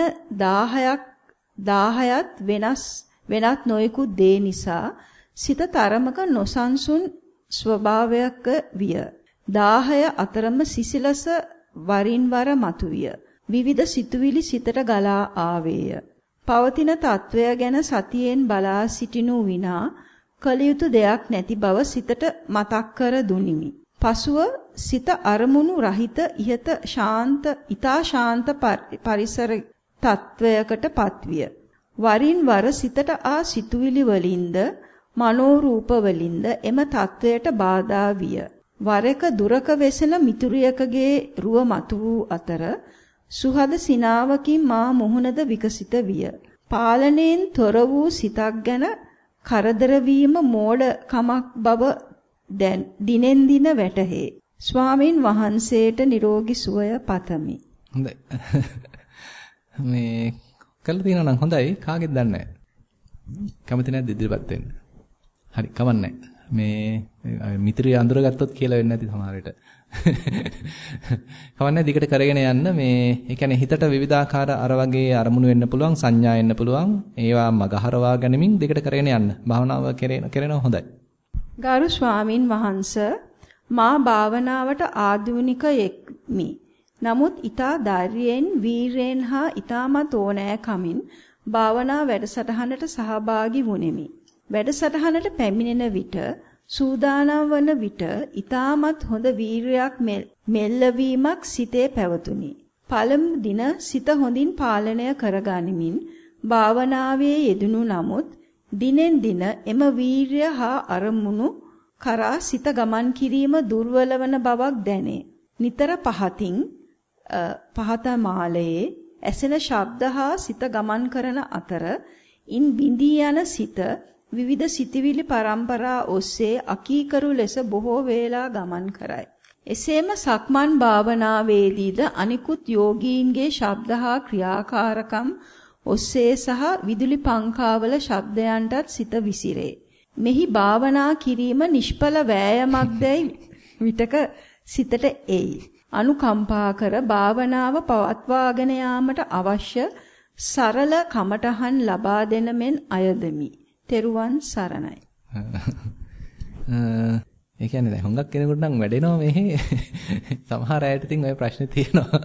10ත් වෙනත් නොයෙකුත් දේ නිසා සිත තරමක නොසන්සුන් ස්වභාවයක විය. 10 අතරම සිසිලස වරින් වර මතුවිය. විවිධ සිතුවිලි සිතට ගලා ආවේය. පවතින తත්වය ගැන සතියෙන් බලා සිටිනු විනා කල යුතු දෙයක් නැති බව සිතට මතක් කර දුනිමි. පසුව සිත අරමුණු රහිත ඊතා ශාන්ත පරිසර තත්වයකට පත්විය. වරින් වර සිතට ආ සිතුවිලි වලින්ද මනෝරූප වලින්ද එම තත්වයට බාධා විය. වරක දුරක වෙසෙන මිතුරියකගේ රුව මතු වූ අතර සුහද සිනාවකින් මා මුහුණද විකසිත විය. පාලනයෙන් තොර වූ සිතක් ගැන කරදර වීම මෝඩ කමක් බව දිනෙන් දින වැටහේ. ස්වාමින් වහන්සේට නිරෝගී සුවය පතමි. හොඳයි. මේ කළ තියෙනවා නම් හොඳයි. කාගෙද දන්නේ නැහැ. කැමති නැද්ද ඉදිරියපත් වෙන්න? හරි, කවන්නේ මේ මිත්‍රය අඳුරගත්තොත් කියලා වෙන්නේ නැති සමහර විට. කවන්නේ දිගට කරගෙන යන්න මේ ඒ කියන්නේ හිතට විවිධාකාර අර වගේ අරමුණු වෙන්න පුළුවන්, සංඥා එන්න පුළුවන්. ඒවා මගහරවා ගැනීමෙන් දිගට කරගෙන යන්න. භාවනාව කරනවා හොඳයි. ගරු ස්වාමින් වහන්සේ මා භාවනාවට ආධුනිකයෙක්මි. නමුත් ඊතා ධෛර්යයෙන්, වීරයෙන් හා ඊ타මත් ඕනෑකමින් භාවනා වැඩසටහනට සහභාගී වුනිමි. වැඩසටහනට පැමිණෙන විට සූදානම් වන විට ඊ타මත් හොඳ වීරයක් මෙල්ලවීමක් සිතේ පැවතුණි. පළමු දින සිත හොඳින් පාලනය කරගනිමින් භාවනාවේ යෙදුණු නමුත් දිනෙන් දින එම වීරය හා අරමුණු කරා සිත ගමන් කිරීම දුර්වල වන බවක් දැනේ. නිතර පහත මාලයේ ඇසෙන ශබ්ද හා සිත ගමන් කරන අතර ඉන් බිඳී යන සිත විවිධ සිතිවිලි පරම්පරා ඔස්සේ අකීකරු ලෙස බොහෝ වේලා ගමන් කරයි. එසේම සක්මන් භාවනාවේදීද අනිකුත් යෝගීන්ගේ ශබ්ද හා ක්‍රියාකාරකම් ඔස්සේ සහ විදුලි පංකාවල ශබ්දයන්ටත් සිත විසිරේ. මෙහි භාවනා කිරීම නිෂ්ඵල වෑයමක්දයි විතක සිතට එයි. අනුකම්පා කර භාවනාව පවත්වාගෙන යාමට අවශ්‍ය සරල කමටහන් ලබා දෙන මෙන් අයදමි. තෙරුවන් සරණයි. ඒ කියන්නේ දැන් හුඟක් කෙනෙකුට නම් වැඩෙනවා මේ සමහර අයට ඉතින් ওই ප්‍රශ්නේ තියෙනවා.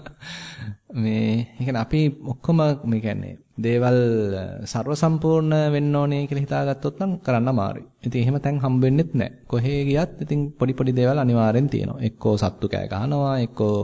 මේ ඒ කියන්නේ අපි ඔක්කොම මේ කියන්නේ දේවල් ਸਰව සම්පූර්ණ වෙන්න ඕනේ කියලා හිතාගත්තොත් නම් කරන්න අමාරුයි. ඉතින් එහෙම තැන් හම්බ වෙන්නෙත් නැහැ. කොහේ ගියත් ඉතින් පොඩි පොඩි දේවල් අනිවාර්යෙන් තියෙනවා. එක්කෝ සත්තු කෑ ගහනවා, එක්කෝ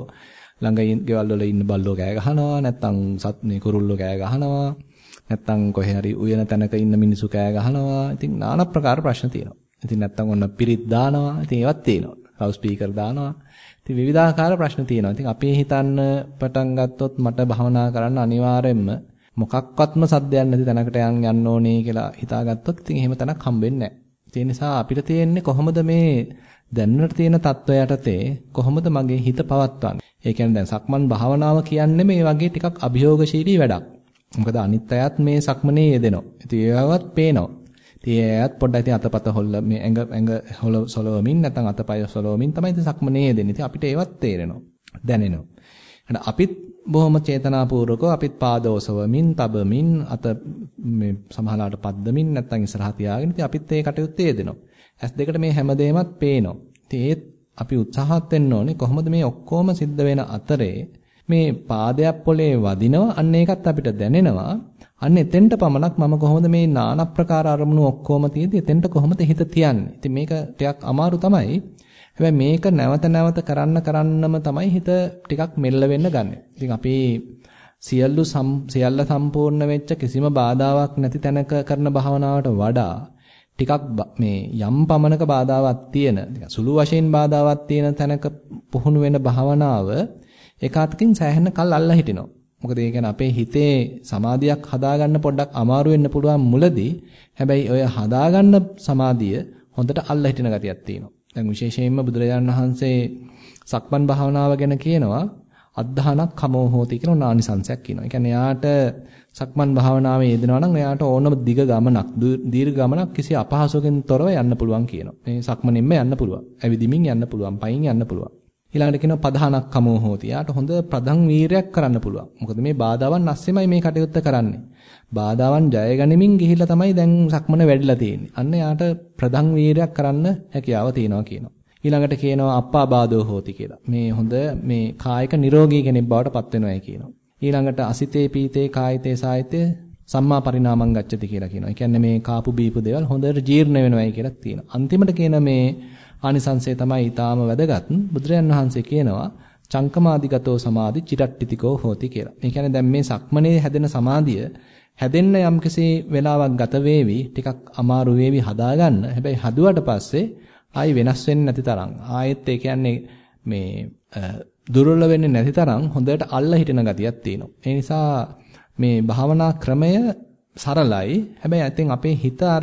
ළඟ ගෙවල් වල ඉන්න බල්ලෝ කෑ ගහනවා, නැත්තම් මේ කුරුල්ලෝ කෑ ගහනවා, නැත්තම් කොහේ හරි උයන තැනක ඉන්න මිනිස්සු කෑ ගහනවා. ඉතින් নানা ප්‍රකාර ප්‍රශ්න තියෙනවා. ඉතින් නැත්තම් ඔන්න පිරිත් දානවා. ඉතින් ඒවත් තියෙනවා. ලවුඩ් ස්පීකර් දානවා. ඉතින් විවිධාකාර ප්‍රශ්න තියෙනවා. ඉතින් අපි හිතන්න පටන් ගත්තොත් මට භවනා කරන්න අනිවාර්යෙන්ම මොකක්වත්ම සද්දයක් නැති තැනකට යන්න ඕනේ කියලා හිතාගත්තොත් ඉතින් එහෙම තැනක් හම්බෙන්නේ නැහැ. ඒ නිසා අපිට තියෙන්නේ කොහොමද මේ දැනට තියෙන තත්ත්වය යටතේ කොහොමද මගේ හිත පවත්වන්නේ? ඒ කියන්නේ දැන් සක්මන් භාවනාව කියන්නේ මේ වගේ ටිකක් අභියෝගශීලී වැඩක්. මොකද අනිත් අයත් මේ සක්මනේ යෙදෙනවා. ඉතින් ඒවවත් පේනවා. ඉතින් ඒයත් පොඩ්ඩක් ඉතින් අතපත හොල්ල මේ ඇඟ හොල සොලවමින් නැත්නම් අතපය සොලවමින් තමයි ඉතින් සක්මනේ යෙදෙන්නේ. ඉතින් අපිට ඒවත් තේරෙනවා. දැනෙනවා. එහෙනම් අපිත් බොහොම චේතනාපූර්වකව අපිත් පාදෝසවමින්, තබමින්, අත මේ සමහරලාට පද්දමින් නැත්නම් ඉස්සරහ තියාගෙන ඉතින් අපිත් ඒ කටයුත්තේ යෙදෙනවා. ඇස් දෙකට මේ හැමදේමත් පේනවා. ඉතින් ඒත් අපි උත්සාහත් වෙන්න ඕනේ කොහොමද මේ ඔක්කොම සිද්ධ වෙන අතරේ මේ පාදයක් පොළේ වදිනවා අන්න ඒකත් අපිට දැනෙනවා. අන්න එතෙන්ට පමණක් මම කොහොමද මේ নানা ප්‍රකාර අරමුණු ඔක්කොම තියෙද්දි එතෙන්ට කොහොමද හිත තියන්නේ? ඉතින් මේක ටිකක් අමාරු තමයි. හැබැයි මේක නැවත කරන්නම තමයි හිත ටිකක් මෙල්ල වෙන්න ගන්න. ඉතින් අපි සියල්ල සම්පූර්ණ වෙච්ච කිසිම බාධාවක් නැති තැනක කරන භාවනාවට වඩා ටිකක් මේ යම් පමණක බාධාවක් තියෙන, සුළු වශයෙන් බාධාවක් තියෙන තැනක පුහුණු වෙන භාවනාව ඒකාතකින් සෑහෙන කල් අල්ලා හිටිනවා. මොකද ඒ කියන්නේ අපේ හිතේ සමාධියක් හදාගන්න පොඩ්ඩක් අමාරු වෙන්න පුළුවන් මුලදී. හැබැයි ඔය හදාගන්න සමාධිය හොඳට අල්ලා හිටින ගතියක් තියෙනවා. දැන් විශේෂයෙන්ම බුදුරජාණන් වහන්සේ සක්මන් භාවනාව ගැන කියනවා අද්ධානක් කමෝ හෝති කියන ආනිසංසයක් කියනවා. ඒ කියන්නේ යාට සක්මන් භාවනාවේ යෙදෙනවා නම් එයාට ඕනම දිග ගමනක්, දීර්ඝ ගමනක් කිසි අපහසුකකින් තොරව යන්න පුළුවන් කියනවා. මේ සක්මනින්ම යන්න පුළුවන්. ඇවිදිමින් යන්න පුළුවන්, පයින් යන්න පුළුවන්. ඊළඟට කියනවා පධානක් කමෝ හෝති. යාට හොඳ ප්‍රධාන වීරයක් කරන්න පුළුවන්. මොකද මේ බාධාවන් අස්සෙමයි මේ කටයුත්ත කරන්නේ. බාධාවන් ජය ගනිමින් ගිහිල්ලා තමයි දැන් සක්මන වැඩිලා තියෙන්නේ. අන්න යාට ප්‍රධාන වීරයක් කරන්න හැකියාව තියෙනවා කියනවා. ඊළඟට කියනවා අප්පාබාධෝ හෝති කියලා. මේ හොඳ මේ කායික නිරෝගී කෙනෙක් බවට පත් වෙනවායි කියනවා. ඊළඟට අසිතේ පීතේ කායිතේ සායිතේ සම්මා පරිණාමං ගච්ඡති කියලා කියනවා. ඒ කියන්නේ මේ කාපු බීපු දේවල් හොඳට ජීර්ණ වෙනවායි කියලා තියෙනවා. අන්තිමට කියන මේ ආනිසංසය තමයි ඊටාම වැදගත්. බුදුරයන් වහන්සේ කියනවා චංකමාදිගතෝ සමාධි චිරට්ටිතිකෝ හෝති කියලා. ඒ කියන්නේ දැන් මේ සක්මනේ හැදෙන සමාධිය හැදෙන්න යම්කිසි වෙලාවක් ගත වේවි, ටිකක් අමාරු වේවි හදාගන්න. හැබැයි හදුවට පස්සේ ආයි වෙනස් වෙන්නේ නැති තරම්. ආයෙත් ඒ කියන්නේ මේ දුර්වල වෙන්නේ නැති තරම් හොඳට අල්ලා හිටින ගතියක් තියෙනවා. ඒ නිසා මේ භාවනා ක්‍රමය සරලයි. හැබැයි ඉතින් අපේ හිත අර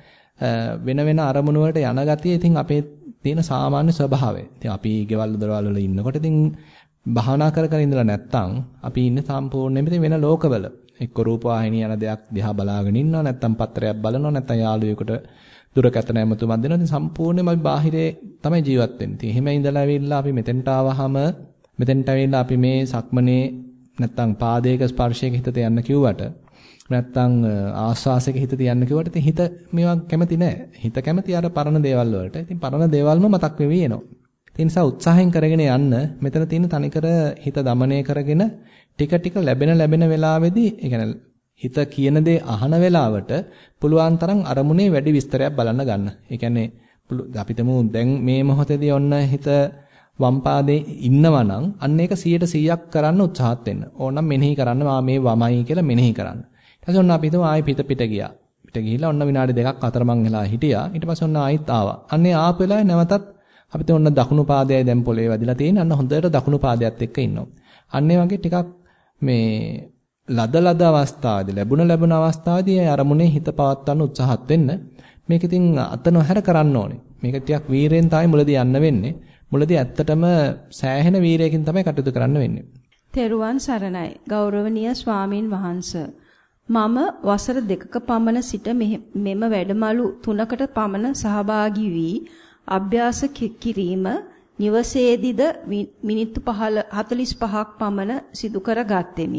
වෙන අරමුණු වලට යන ගතිය ඉතින් අපේ තියෙන සාමාන්‍ය ස්වභාවය. ඉතින් අපි ගෙවල් දොරවල් වල ඉන්නකොට ඉතින් භාවනා කර ඉඳලා නැත්තම් අපි ඉන්නේ සම්පූර්ණයෙන්ම වෙන ලෝකවල. එක්ක රූපවාහිනිය යන දෙයක් දිහා බලාගෙන ඉන්නවා, නැත්තම් පත්‍රයක් බලනවා, නැත්තම් යාළුවෙකුට දුරකථන ඇමතුමක් දෙනවා. ඉතින් සම්පූර්ණයෙන්ම අපි බාහිරේ තමයි ජීවත් වෙන්නේ. ඉතින් එහෙම ඉඳලා ඇවිල්ලා අපි මෙතෙන්ට ආවහම මෙතෙන්ට ඇවිල්ලා අපි මේ සක්මනේ නැත්තම් පාදයක ස්පර්ශයක හිත තියන්න කිව්වට නැත්තම් ආස්වාසයක හිත තියන්න කිව්වට ඉතින් හිත මේවා කැමති නෑ. හිත කැමති අර පරණ දේවල් වලට. ඉතින් පරණ දේවල්ම මතක් වෙවි එනවා. ඒ නිසා උත්සාහයෙන් කරගෙන යන්න මෙතන තියෙන තනිකර හිත দমনය කරගෙන ටික ලැබෙන වෙලාවේදී ඒ කියන්නේ හිත කියන දේ අහන වෙලාවට පුළුවන් තරම් අරමුණේ වැඩි විස්තරයක් බලන්න ගන්න. ඒ කියන්නේ අපි තමු දැන් මේ මොහොතේදී ඔන්න හිත වම් පාදේ ඉන්නවා නම් අන්න ඒක 100% කරන්න උත්සාහත් වෙන්න. ඕනනම් මෙනෙහි කරන්න මේ වමයි කියලා මෙනෙහි කරන්න. ඊට පස්සේ ඔන්න අපි හිතමු ආයෙ පිට ගියා. පිට ගිහිල්ලා ඔන්න විනාඩි 2ක් අතරමං වෙලා හිටියා. ඊට පස්සේ ඔන්න ආයෙත් ආවා. අන්නේ ආපු වෙලාවේ නැවතත් අපිට ඔන්න දකුණු පාදයයි දැන් පොළවේ වැදිලා තියෙන. අන්න හොඳට දකුණු පාදයට එක්ක ඉන්නවා. අන්න ඒ වගේ ටිකක් මේ ලද අවස්ථාවේදී ලැබුණ අවස්ථාවේදී අරමුණේ හිත පවත්වන්න උත්සාහත් වෙන්න. මේක ඉතින් අත නොහැර කරන්න ඕනේ. මේක ටිකක් වීරයෙන් තමයි මුලදී යන්න වෙන්නේ. මුලදී ඇත්තටම සෑහෙන වීරයකින් තමයි කටයුතු කරන්න වෙන්නේ. තෙරුවන් සරණයි. ගෞරවනීය ස්වාමින් වහන්සේ. මම වසර 2ක පමණ සිට මෙම වැඩමළු 3කට පමණ සහභාගී වී අභ්‍යාස කිරීම නිවසේදීද මිනිත්තු 45ක් පමණ සිදු කර ගත්ෙමි.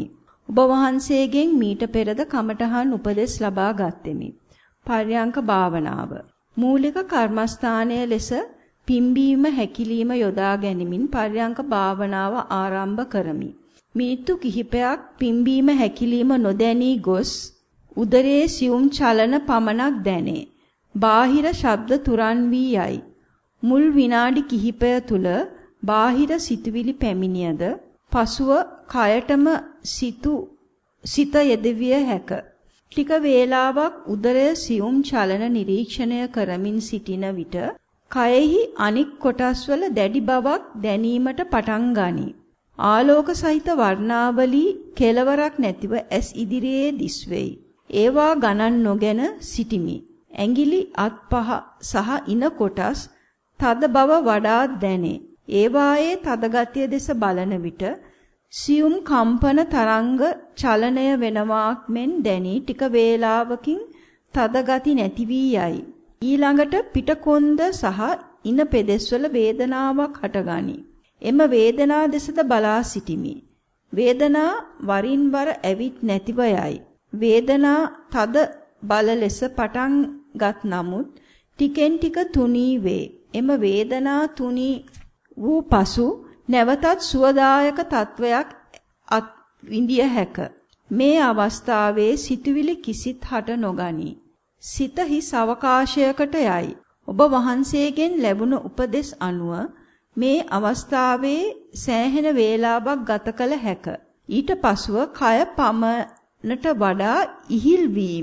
ඔබ වහන්සේගෙන් මීට පෙරද කමඨහන් උපදෙස් ලබා ගත්ෙමි. පර්යංක භාවනාව. මූලික කර්මස්ථානයේ ලෙස පිම්බීම හැකිලිම යොදා ගැනීමෙන් පර්යංක භාවනාව ආරම්භ කරමි. මිනිත්තු කිහිපයක් පිම්බීම හැකිලිම නොදැනී ගොස් උදරයේ සියුම් චලන පමණක් දැනේ. බාහිර ශබ්ද තුරන් වී යයි. මුල් විනාඩි කිහිපය තුල බාහිර සිතුවිලි පැමිණියද පසුව කයටම සිත යෙදවිය හැක. ටික වේලාවක් උදරයේ සියුම් චලන නිරීක්ෂණය කරමින් සිටින විට කයෙහි අනික් කොටස්වල දැඩි බවක් දැනීමට පටන් ගනී. ආලෝක සහිත වර්ණාවලි කෙලවරක් නැතිව ඇස් ඉදිරියේ දිස්වෙයි. ඒවා ගණන් නොගෙන සිටිමි. ඇඟිලි අත්පහ සහ ඉන කොටස් තද බව වඩා දැනේ. ඒවායේ තද ගතිය දෙස බලන විට සියුම් කම්පන තරංග චලනය වෙනවාක් මෙන් දැනී ටික වේලාවකින් තද ගති නැති වී යයි. ඊළඟට පිටකොන්ද සහ ඉන පෙදෙස්වල වේදනාවක් හටගනී. එම වේදනා දෙසද බලා සිටිමි. වේදනා වරින් වර ඇවිත් නැතිව යයි. වේදනා තද බල ලෙස පටන් ගත් නමුත් ටිකෙන් ටික තුනී වේ. එම වේදනා තුනී වූ පසු නැවතත් සුවදායක තත්වයක් අත් විඳිය හැක. මේ අවස්ථාවේ සිතුවිලි කිසිත් හට නොගනී. සිත හිස් අවකාශයකට යයි. ඔබ වහන්සේගෙන් ලැබුණු උපදෙස් අනුව මේ අවස්ථාවේ සෑහෙන වේලාවක් ගත කළ හැක. ඊට පසුව කය පමණට වඩා ඉහිල්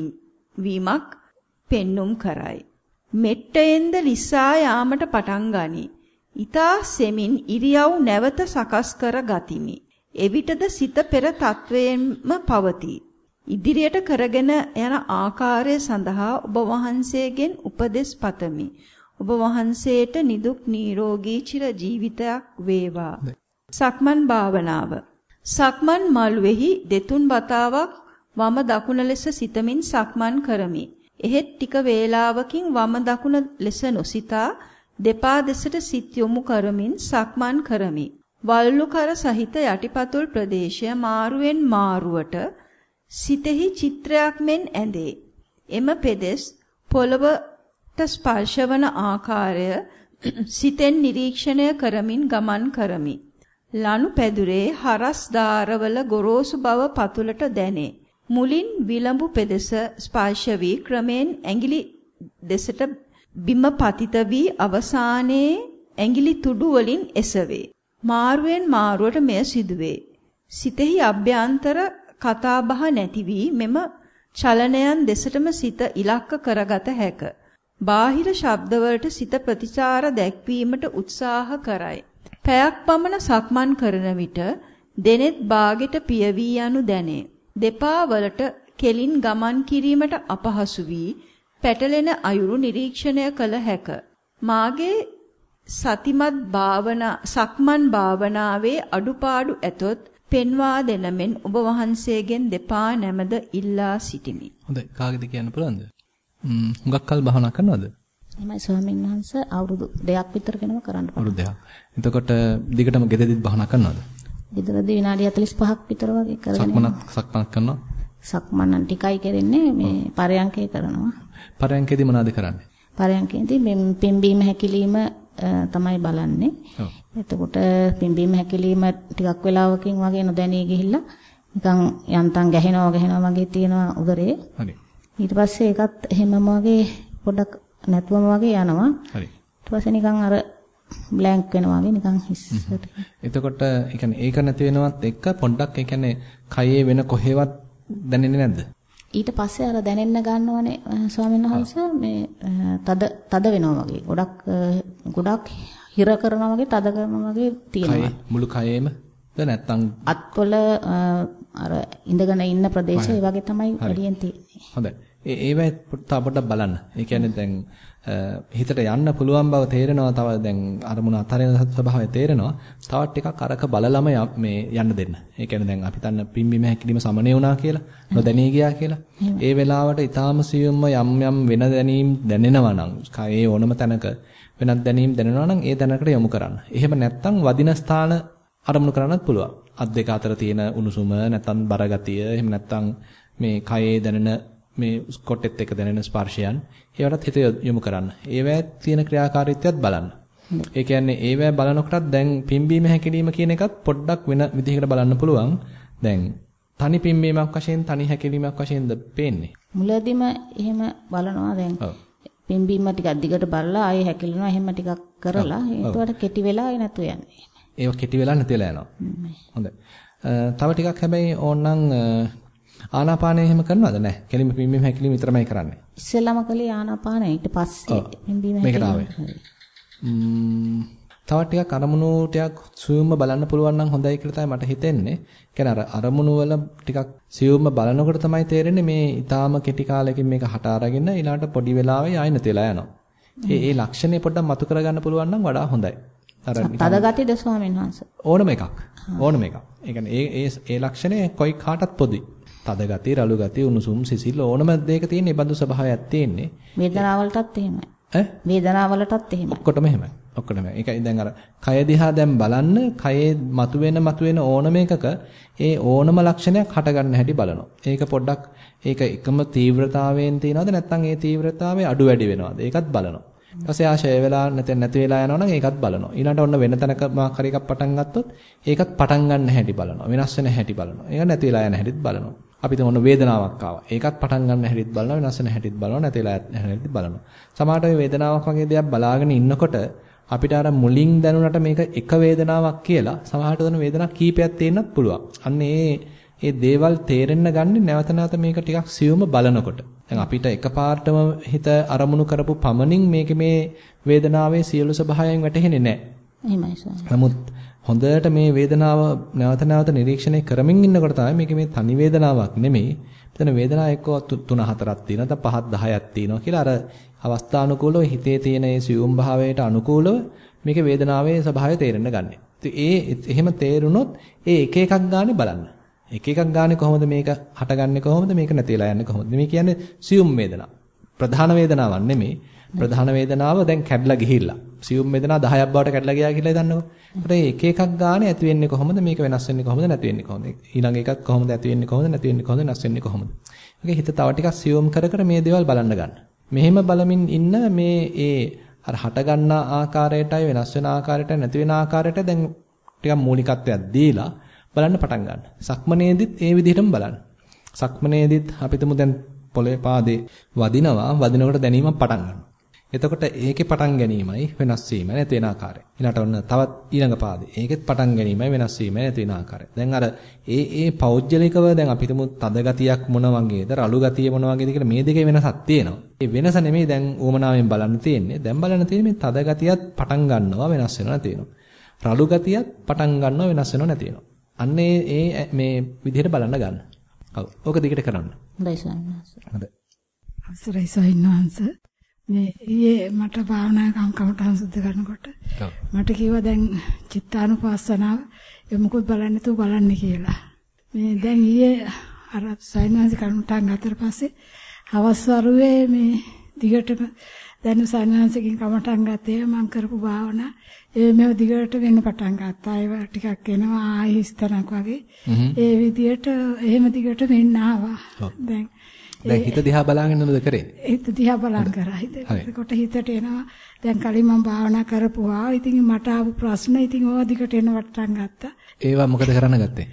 වීමක් පෙන්눔 කරයි. මෙට්ටයෙන්ද ලිස්සා යාමට පටන් ගනී. ඊතා සෙමින් ඉරියව් නැවත සකස් කර ගතිමි. එවිටද සිත පෙර තත්වයෙන්ම පවතී. ඉදිරියට කරගෙන යන ආකාරය සඳහා ඔබ වහන්සේගෙන් උපදෙස් පතමි. ඔබ වහන්සේට නිදුක් නිරෝගී චිර ජීවිතයක් වේවා. සක්මන් භාවනාව. සක්මන් මළුවේහි දෙතුන් වතාවක් වම දකුණ ලෙස සිතමින් සක්මන් කරමි. එහෙත් ටික වේලාවකින් වම දකුණ ලෙස නොසිතා දෙපා දෙසට සිත් යොමු කරමින් සක්මන් කරමි. වල්ලු කර සහිත යටිපතුල් ප්‍රදේශය මාරුවෙන් මාරුවට සිතෙහි චිත්‍රයක් මෙන් ඇඳේ. එම පෙදෙස් පොළවට ස්පර්ශවන ආකාරය සිතෙන් නිරීක්ෂණය කරමින් ගමන් කරමි. ලනු පැදුරේ හරස් දාරවල ගොරෝසු බව පතුලට දැනේ. මුලින් විලඹු පෙදෙස ස්පර්ශ වී ක්‍රමෙන් ඇඟිලි දෙසට බිම පතිත වී අවසානයේ ඇඟිලි තුඩු වලින් එසවේ. මාරුවෙන් මාරුවට මෙය සිදුවේ. සිතෙහි අභ්‍යන්තර කතාබහ නැති වී මෙම චලනයන් දෙසටම සිත ඉලක්ක කරගත හැක. බාහිර ශබ්දවලට සිත ප්‍රතිචාර දැක්වීමට උත්සාහ කරයි. පැයක් පමණ සක්මන් කරන විට දෙනෙත් බාගෙට පියවි යනු දැනේ. දෙපා වලට කෙලින් ගමන් කිරීමට අපහසු වී පැටලෙන අයුරු නිරීක්ෂණය කළ හැක. මාගේ සතිමත් සක්මන් භාවනාවේ අඩුපාඩු ඇතොත් පෙන්වා දෙනමෙන් ඔබ වහන්සේගෙන් දෙපා නැමද ඉල්ලා සිටිමි. හොඳයි. කාගෙද කියන්න පුළුවන්ද? හුඟක් කල් භාවනා කරනවද? එමයි ස්වාමීන් වහන්සේ අවුරුදු 2ක් විතර වෙනම කරන්න පටන්. අවුරුදු 2ක්. එතකොට දිගටම ගෙදරදිත් භාවනා කරනවද? ගෙදරදී විනාඩි 45ක් විතර වගේ කරගෙන සක්මනක් කරනවා. සක්මන් ටිකයි කරන්නේ මේ පරයන්කේ කරනවා. පරයන්කේදී මොනවද කරන්නේ? පරයන්කේදී පිම්බීම හැකිලිම තමයි බලන්නේ. එතකොට පිම්බීම හැකිලිම ටිකක් වෙලාවකින් වගේ නොදැනී ගිහිල්ලා නිකන් යන්තම් ගැහෙනවා වගේ තියෙනවා උදරේ. හරි. ඊට පස්සේ ඒකත් එහෙමම වගේ පොඩක් නැතුවම වගේ යනවා. හරි. ඊට පස්සේ නිකන් අර බ්ලැන්ක් වෙනවා වගේ නිකන් හිස්සට. එතකොට ඒ කියන්නේ ඒක නැති වෙනවත් එක්ක පොඩ්ඩක් ඒ කියන්නේ කයේ වෙන කොහෙවත් දැනෙන්නේ නැද්ද? ඊට පස්සේ අර දැනෙන්න ගන්නවනේ ස්වාමීන් වහන්සේ මේ තද වෙනවා වගේ. ගොඩක් හිර කරනවා වගේ තද කරනවා වගේ තියෙනවා. මුළු කයෙම නැත්තම් අත්වල අර ඉඳගෙන ඉන්න ප්‍රදේශය ඒ වගේ තමයි එළියෙන් තියෙන්නේ. හොඳයි. ඒවයි පොඩ්ඩක් බලන්න. ඒ කියන්නේ දැන් හිතට යන්න පුළුවන් බව තේරෙනවා. තව දැන් අරමුණ අතරින ස්වභාවය තේරෙනවා. තවත් ටිකක් අරක බලලම මේ යන්න දෙන්න. ඒ කියන්නේ දැන් අපි තන්න පිම්බීම හැකිලිම සමනේ වුණා කියලා, නොදැනී ගියා කියලා. ඒ වෙලාවට ඊටාම සියුම්ම යම් වෙන දැනීම් දැනෙනවා නම්, කයේ ඕනම තැනක වෙනත් දැනීම් දැනෙනවා නම් ඒ දැනකට යොමු කරන්න. එහෙම නැත්නම් වදින ස්ථාන අරමුණු කරන්නත් පුළුවන්. අත් දෙක අතර තියෙන උණුසුම නැත්නම් බරගතිය එහෙම නැත්නම් මේ කයේ දැනෙන මේ කොටෙත් එක දැනෙන ස්පර්ශයන් ඒවටත් හිත යොමු කරන්න. ඒවැය තියෙන ක්‍රියාකාරීත්වයත් බලන්න. ඒ කියන්නේ ඒවැය බලනකොටත් දැන් පිම්බීම හැකිලිම කියන එකත් පොඩ්ඩක් වෙන විදිහකට බලන්න පුළුවන්. දැන් තනි පිම්බීමක් වශයෙන් තනි හැකිලීමක් වශයෙන්ද පේන්නේ. මුලදීම එහෙම බලනවා දැන්. පිම්බීම ටිකක් දිගට බලලා ආයේ හැකිලෙනවා එහෙම ටිකක් කරලා ඒකට කෙටි වෙලා ආයේ නැතු යන්නේ. ඒක කෙටි වෙලා නැති වෙලා යනවා. හොඳයි. තව ටිකක් හැබැයි ඕනනම් ආනාපානය එහෙම කරනවද නැහැ? කෙලිම පිම්බීම හැකිලීම විතරමයි කරන්නේ. ඉස්සෙල්ලාම කළේ ආනාපානය ඊට පස්සේ පිම්බීම හැකිලීම. තව ටිකක් අරමුණු ටිකක් සියුම්ව බලන්න පුළුවන් නම් හොඳයි කියලා තමයි මට හිතෙන්නේ. කියන්නේ අර අරමුණු වල ටිකක් සියුම්ව බලනකොට තමයි තේරෙන්නේ මේ ඊටාම කෙටි කාලෙකින් මේක හට අරගෙන ඊළඟට පොඩි වෙලාවෙ ආයෙ නැතිලා යනවා. ඒ ලක්ෂණය පොඩ්ඩක් මතු කරගන්න පුළුවන් නම් වඩා හොඳයි. අර තද ගතියද ස්වාමීන් වහන්සේ? ඕනම එකක්. ඒ කියන්නේ ඒ ලක්ෂණය කොයි කාටත් පොදුයි. තද ගතිය, රළු ගතිය, උණුසුම්, සිසිල් ඕනම දෙයක තියෙන මේ බඳු ස්වභාවයක් තියෙන්නේ. වේදනාවලටත් එහෙමයි. වේදනාවලටත් එහෙමයි. ඔක්කොටම එහෙමයි. ඒකයි දැන් අර කය දිහා දැන් බලන්න කයේ මතුවෙන ඕනම එකක ඒ ඕනම ලක්ෂණයක් හට ගන්න හැටි බලනවා. ඒක පොඩ්ඩක් ඒක එකම තීව්‍රතාවයෙන් තියනවද නැත්නම් ඒ තීව්‍රතාවය අඩු වැඩි වෙනවද? ඒකත් බලනවා. ඊට පස්සේ ආශය වෙලා නැති වෙලා යනවනම් ඒකත් බලනවා. ඊළඟට ඔන්න වෙන තැනක මාක් හරි එකක් පටන් ගත්තොත් ඒකත් පටන් ගන්න හැටි බලනවා. වෙනස් වෙන හැටි බලනවා. ඒක නැති වෙලා යන හැටිත් බලනවා. අපි තුන් ඔන්න වේදනාවක් ආවා. ඒකත් පටන් ගන්න හැටිත් බලනවා. වෙනස් වෙන හැටිත් බලනවා. නැති වෙලා යන හැටිත් බලනවා. සමහරට මේ වේදනාවක් වගේ දෙයක් බලාගෙන ඉන්නකොට අපිට අර මුලින් දැනුණට මේක එක වේදනාවක් කියලා සමහරට උන වේදනා කීපයක් තියෙන්නත් පුළුවන්. අන්න ඒ දේවල් තේරෙන්න ගන්නේ නැවත නැවත මේක ටිකක් සියුම බලනකොට. දැන් අපිට එකපාරටම හිත අරමුණු කරපු පමණින් මේකේ මේ වේදනාවේ සියලු ස්වභාවයන් වැටහෙන්නේ නැහැ. එහෙමයි සර්. නමුත් හොඳට මේ වේදනාව නැවත නැවත නිරීක්ෂණය කරමින් ඉන්නකොට තමයි මේක මේ තනි වේදනාවක් නෙමෙයි. මෙතන වේදනා එක්ක 3 4ක් තියෙනවා, නැත්නම් 5 10ක් තියෙනවා කියලා අර අවස්ථානුකූලව හිතේ තියෙන ඒ සියුම් භාවයට අනුකූලව මේක වේදනාවේ ස්වභාවය තේරෙන්න ගන්න. ඉතින් එහෙම තේරුනොත් ඒ එක එකක් ගානේ බලන්න. එක එකක් ගානේ කොහොමද මේක හටගන්නේ කොහොමද මේක නැතිලා යන්නේ කොහොමද? මේ කියන්නේ සියුම් වේදනා. ප්‍රධාන වේදනාවක් නෙමෙයි. ප්‍රධාන වේදනාව දැන් කැඩලා ගිහිල්ලා. සියුම් වේදනා 10ක් බවට කැඩලා ගියා කියලා දන්නකො. ඒකට එක එකක් ගානේ ඇති වෙන්නේ කොහොමද? මේක වෙනස් වෙන්නේ කොහොමද? නැති වෙන්නේ කොහොමද? ඊළඟ එකක් කොහොමද ඇති වෙන්නේ කොහොමද? නැති වෙන්නේ කොහොමද? වෙනස් වෙන්නේ කොහොමද? මේක හිත තව ටිකක් සියුම් කර කර මේ දේවල් බලන්න ගන්න. මෙහෙම බලමින් ඉන්න මේ ඒ අර හට ගන්න ආකාරයටයි වෙනස් වෙන ආකාරයටයි නැති වෙන ආකාරයට දැන් ටිකක් මූලිකත්වයක් දීලා බලන්න පටන් ගන්න. සක්මනේදිත් ඒ විදිහටම බලන්න. සක්මනේදිත් අපි තුමු දැන් පොළේ පාදේ වදිනකොට දැනීමක් පටන් ගන්නවා. එතකොට ඒකේ පටන් ගැනීමයි වෙනස් වීම නැති වෙන ආකාරය. ඊළඟට ඔන්න තවත් ඊළඟ පාදේ. ඒකෙත් පටන් ගැනීමයි වෙනස් වීම නැති වෙන ආකාරය. දැන් අර ඒ පෞද්ගලිකව දැන් අපි තුමු තද ගතියක් මොන වගේද රළු ගතිය මොන වගේද කියලා මේ දෙකේ වෙනසක් තියෙනවා. ඒ වෙනස නෙමෙයි දැන් ඌමනාවෙන් බලන්න තියෙන්නේ. දැන් බලන්න තියෙන්නේ මේ තද ගතියත් පටන් ගන්නවා වෙනස් වෙනවා නැති වෙනවා. රළු ගතියත් පටන් ගන්නවා වෙනස් වෙනවා නැති වෙනවා. අන්න ඒ මේ විදිහට බලන්න ගන්න. ඔව්. ඕක දිගට කරන්න. හොඳයි ස්වාමීන් වහන්සේ. හොඳයි. අවසරයි ස්වාමීන් වහන්සේ. මේ ඊයේ මට භාවනා කමටහන් සුද්ධ කරනකොට මට කිව්වා දැන් චිත්තානුපස්සනාව මොකද බලන්නේ තු බලන්නේ කියලා. මේ දැන් ඊයේ අර සයින්ස් කමටහන් ගත්තට පස්සේ හවස් වරුවේ මේ දිගටම දැන් සයින්ස්කින් කමටහන් ගත්තේ මම කරපු භාවනා මේ දිගට වෙන්න පටන් ගත්තා. ඒව ටිකක් එනවා ආහිස්තරක් වගේ. ඒ විදියට එහෙම දිගට වෙන්න ආවා. දැන් හිත දිහා බලාගෙන නේද කරේ? හිත දිහා බලන් කරා. ඒකට හිතට එනවා. දැන් කලින් මම භාවනා කරපුවා. ඉතින් මට ආපු ප්‍රශ්න ඉතින් ඕවා දිගට එන වට්ටම් ගත්තා. ඒවා මොකද කරන්න ගත්තේ?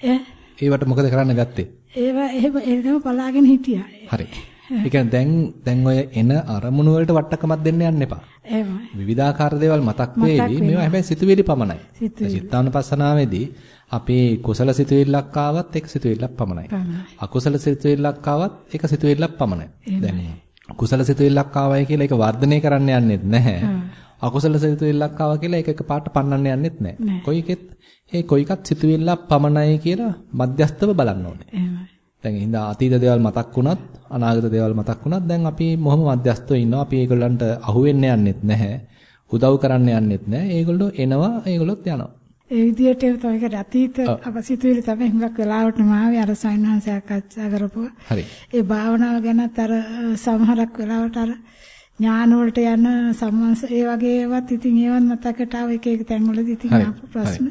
ඒවට මොකද කරන්න ගත්තේ? ඒවා එහෙම බලාගෙන හිටියා. හරි. ඒ කියන්නේ දැන් ඔය එන අරමුණු වලට වට්ටකමක් දෙන්න යන්න එපා. එහෙමයි. විවිධාකාර දේවල් මතක් වෙවි. මේවා හැබැයි සිතුවිලි පමණයි. චිත්තානුපස්සනාවේදී අපේ කුසල සිතුවිල්ලක් ආවත් ඒක සිතුවිල්ලක් පමණයි. අකුසල සිතුවිල්ලක් ආවත් ඒක සිතුවිල්ලක් පමණයි. දැන් කුසල සිතුවිල්ලක් ආවයි කියලා ඒක වර්ධනය කරන්න යන්නෙත් නැහැ. අකුසල සිතුවිල්ලක් ආවා කියලා ඒක එකපාරට පන්නන්න යන්නෙත් නැහැ. කොයි එකත් සිතුවිල්ලක් පමණයි කියලා මධ්‍යස්තව බලන්න ඕනේ. දැන් ඉඳා අතීත දේවල් මතක් වුණත් අනාගත දේවල් මතක් වුණත් දැන් අපි මොහොම මධ්‍යස්තව ඉන්නවා. අපි ඒගොල්ලන්ට අහු වෙන්න යන්නෙත් නැහැ. උදව් කරන්න යන්නෙත් නැහැ. ඒගොල්ලෝ එනවා ඒගොල්ලොත් යනවා. ඒ විදියට තමයි අතීත අපසිතුවිලි තමයි හුඟක් වෙලාවට මාවේ අර සයින්හන්සයක් අච්චා කරපුවා. හරි. ඒ භාවනාව ගැනත් අර සමහරක් වෙලාවට අර ඥාන වලට යන සම්මස ඒ වගේ ඒවත් ඉතින් ඒවත් මතකට ආව එක එක තැන්වලදී ඉතින් ආපු ප්‍රශ්න.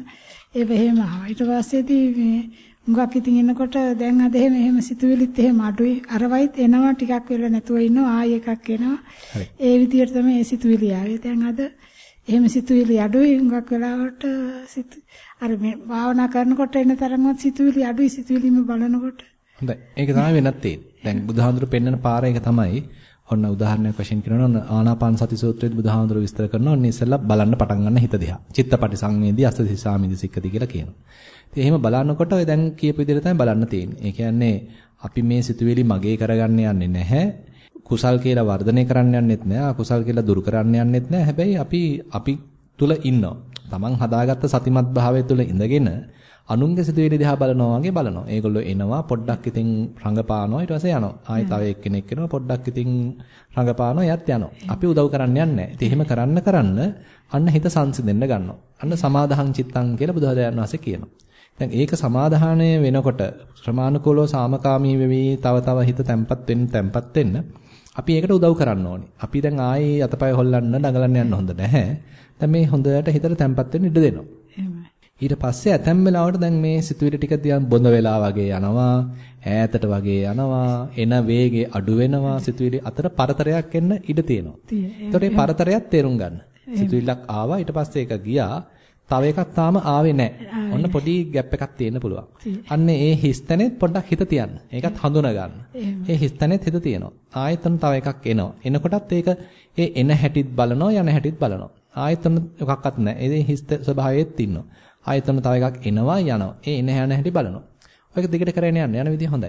ඒ වෙහෙම ආවා. ඊට පස්සේදී මේ මුගක් ඉතින් එනකොට දැන් අද එහෙම සිතුවිලිත් එහෙම අඩුයි. අරවයිත් එනවා ටිකක් වෙලා නැතුව ඉන්නවා ආයෙ එකක් එනවා. ඒ විදිහට තමයි ඒ සිතුවිලි ආවේ. දැන් අද එහෙම සිතුවිලි අඩුයි. මුගක් වෙලාවට අර මේ භාවනා කරනකොට එන තරම්වත් සිතුවිලි අඩුයි. සිතුවිලිම බලනකොට. හොඳයි. ඒක තමයි වෙනත් තියෙන්නේ. දැන් බුදුහාඳුර පෙන්නන පාර එක තමයි. ඔන්න උදාහරණයක් වශයෙන් කියනවා ආනාපාන සති සූත්‍රයේදී බුදුහාඳුර විස්තර කරනවා ඔන්න ඉස්සෙල්ලා බලන්න පටන් ගන්න හිත දිහා. චිත්තපටි සංවේදී අස්සසි සාමිදි සික්කති කියලා කියනවා. ඉතින් එහෙම බලනකොට ඔය දැන් කියපු විදිහට තමයි බලන්න තියෙන්නේ. ඒ කියන්නේ අපි මේ සිතුවිලි මගේ කරගන්න යන්නේ නැහැ. කුසල් කියලා වර්ධනය කරන්න යන්නෙත් නැහැ. අකුසල් කියලා දුරු කරන්න යන්නෙත් නැහැ. හැබැයි අපි තුල ඉන්නවා. Taman හදාගත්ත සතිමත් භාවය තුල ඉඳගෙන අනුන්ගේ සිතුවිලි දිහා බලනවා වගේ බලනවා. ඒගොල්ලෝ එනවා පොඩ්ඩක් ඉතින් රඟපානවා ඊට පස්සේ යනවා. ආයෙ තව එක්කෙනෙක් එනවා පොඩ්ඩක් ඉතින් රඟපානවා යත් යනවා. අපි උදව් කරන්න යන්නේ නැහැ. ඉතින් එහෙම කරන්න අන්න හිත සංසිඳෙන්න ගන්නවා. අන්න සමාදාහං චිත්තං කියලා බුදුහාමුදුරන් වහන්සේ කියනවා. දැන් ඒක සමාදාහණය වෙනකොට ශ්‍රමානුකූලව සාමකාමී වෙවි තව හිත තැම්පත් වෙන්න අපි ඒකට උදව් කරන්න ඕනේ. අපි දැන් ආයේ අතපය හොල්ලන්න දඟලන්න යන්න හොඳ නැහැ. දැන් මේ හොඳට හිතට තැම්පත් වෙන්න ඉඩ දෙනවා. ඊට පස්සේ ඇතැම් වෙලාවට දැන් මේ සිතුවිලි ටික දිහා බොඳ වෙලා වගේ යනවා ඈතට වගේ යනවා එන වේගේ අඩු වෙනවා සිතුවිලි අතර පරතරයක් එන්න ඉඩ තියෙනවා. ඒතකොට මේ පරතරයක් තේරුම් ගන්න. සිතුවිල්ලක් ආවා ඊට පස්සේ ඒක ගියා තව එකක් තාම ආවේ නැහැ. ඔන්න පොඩි ගැප් එකක් තියෙන්න පුළුවන්. අන්න ඒ හිස්තැනෙත් පොඩ්ඩක් හිත තියන්න. ඒකත් හඳුනා ගන්න. ඒ හිස්තැනෙත් හිත තියෙනවා. ආයෙත් තව එකක් එනවා. එනකොටත් ඒක ඒ එන හැටිත් බලනවා යන හැටිත් බලනවා. ආයෙත් එකක්වත් නැහැ. ඒ හිස් ස්වභාවයෙත් ඉන්නවා. ආයතන තව එකක් එනවා යනවා. ඒ එන යන හැටි බලනවා. ඔයක දිගට කරගෙන යන විදිය හොඳයි.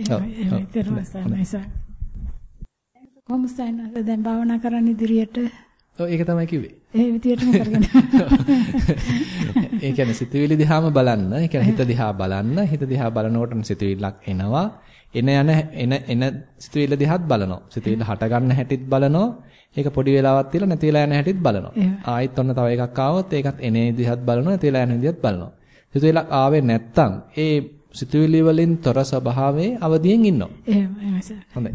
කොහොමද දැන් භාවනා කරන්න ඉදිරියට? ඔව් ඒක තමයි කිව්වේ. ඒ විදියටම කරගෙන. ඒ කියන්නේ සිතුවිලි දිහාම බලන්න. ඒ කියන්නේ හිත දිහා බලන්න. හිත දිහා බලනකොට සිතුවිල්ලක් එනවා. එන සිතුවිල්ල දිහාත් බලනවා. සිතුවිල්ල හට ගන්න හැටිත් බලනවා. ඒක පොඩි වෙලාවක් තියලා නැති වෙලා යන හැටිත් බලනවා. ආයෙත් ඔන්න තව එකක් ආවොත් ඒකත් එනේ දිහත් බලනවා නැති වෙලා යන විදිහත් බලනවා. සිතුවිල්ලක් ආවේ නැත්තම් ඒ සිතුවිලි වලින් තොර ස්වභාවයේ අවදියෙන් ඉන්නවා. එහෙමයි සර්. හොඳයි.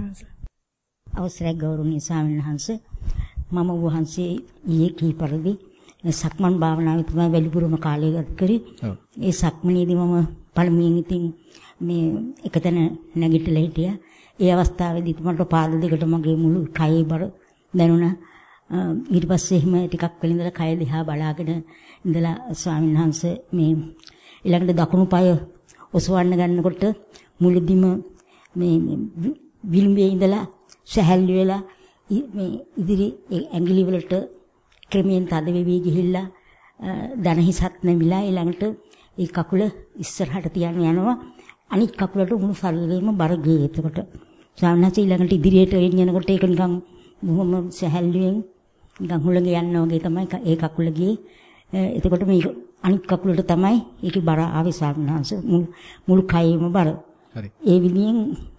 අවසරයි ගෞරවනීය ස්වාමීන් වහන්සේ. මම වහන්සේ ඊයේ කී පරිදි සක්මන් භාවනාවේ තමයි වැඩිපුරම කාලය ගත කරේ. ඒ සක්මනේදී මම පළමුවෙන් ඉතින් මේ එකතැන නැගිටලා හිටියා. ඒ අවස්ථාවේදී මට පාද දෙකට මගේ මුළු කයේ බර දැනුණා. ඊට පස්සේ එහෙම ටිකක් වෙල ඉඳලා කය දිහා බලාගෙන ඉඳලා ස්වාමීන් වහන්සේ මේ ඊළඟට දකුණු පාය ඔසවන්න ගන්නකොට මුලදීම මේ විලුඹේ ඉඳලා සැහැල්ලු වෙලා මේ ඉදිරි ඇඟිලි වලට ක්‍රමයෙන් තද වෙවි ගිහිල්ලා දන හිසත් නැමිලා ඊළඟට ඒ කකුල ඉස්සරහට තියන්න යනවා. අනිත් කකුලට මුළු ශරීරෙම බර ගියේ. එතකොට ස්වාමීන් වහන්සේ ඊළඟට ඉදිරියට එනකොට ඒක නිකන් බොහොම සැහැල්ලුවෙන් නිකන් හුළඟ යනවා වගේ තමයි ඒ කකුල ගියේ. එතකොට මේ අනිත් කකුලට තමයි ඒකේ බර ආවේ ස්වාමීන් වහන්සේ මුළු කයෙම බර. හරි. ඒ විදියෙන්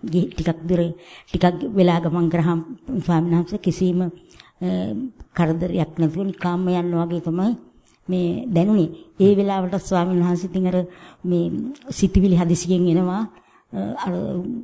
ටිකක් වෙලා ගමන් කරාම ස්වාමීන් වහන්සේ කිසිම කරදරයක් නැතුව නිකාම්ම යනවා වගේ තමයි මේ දැනුනේ. ඒ වෙලාවට ස්වාමීන් වහන්සේ ඉතින් අර මේ සිතිවිලි හදිසියෙන් එනවා අර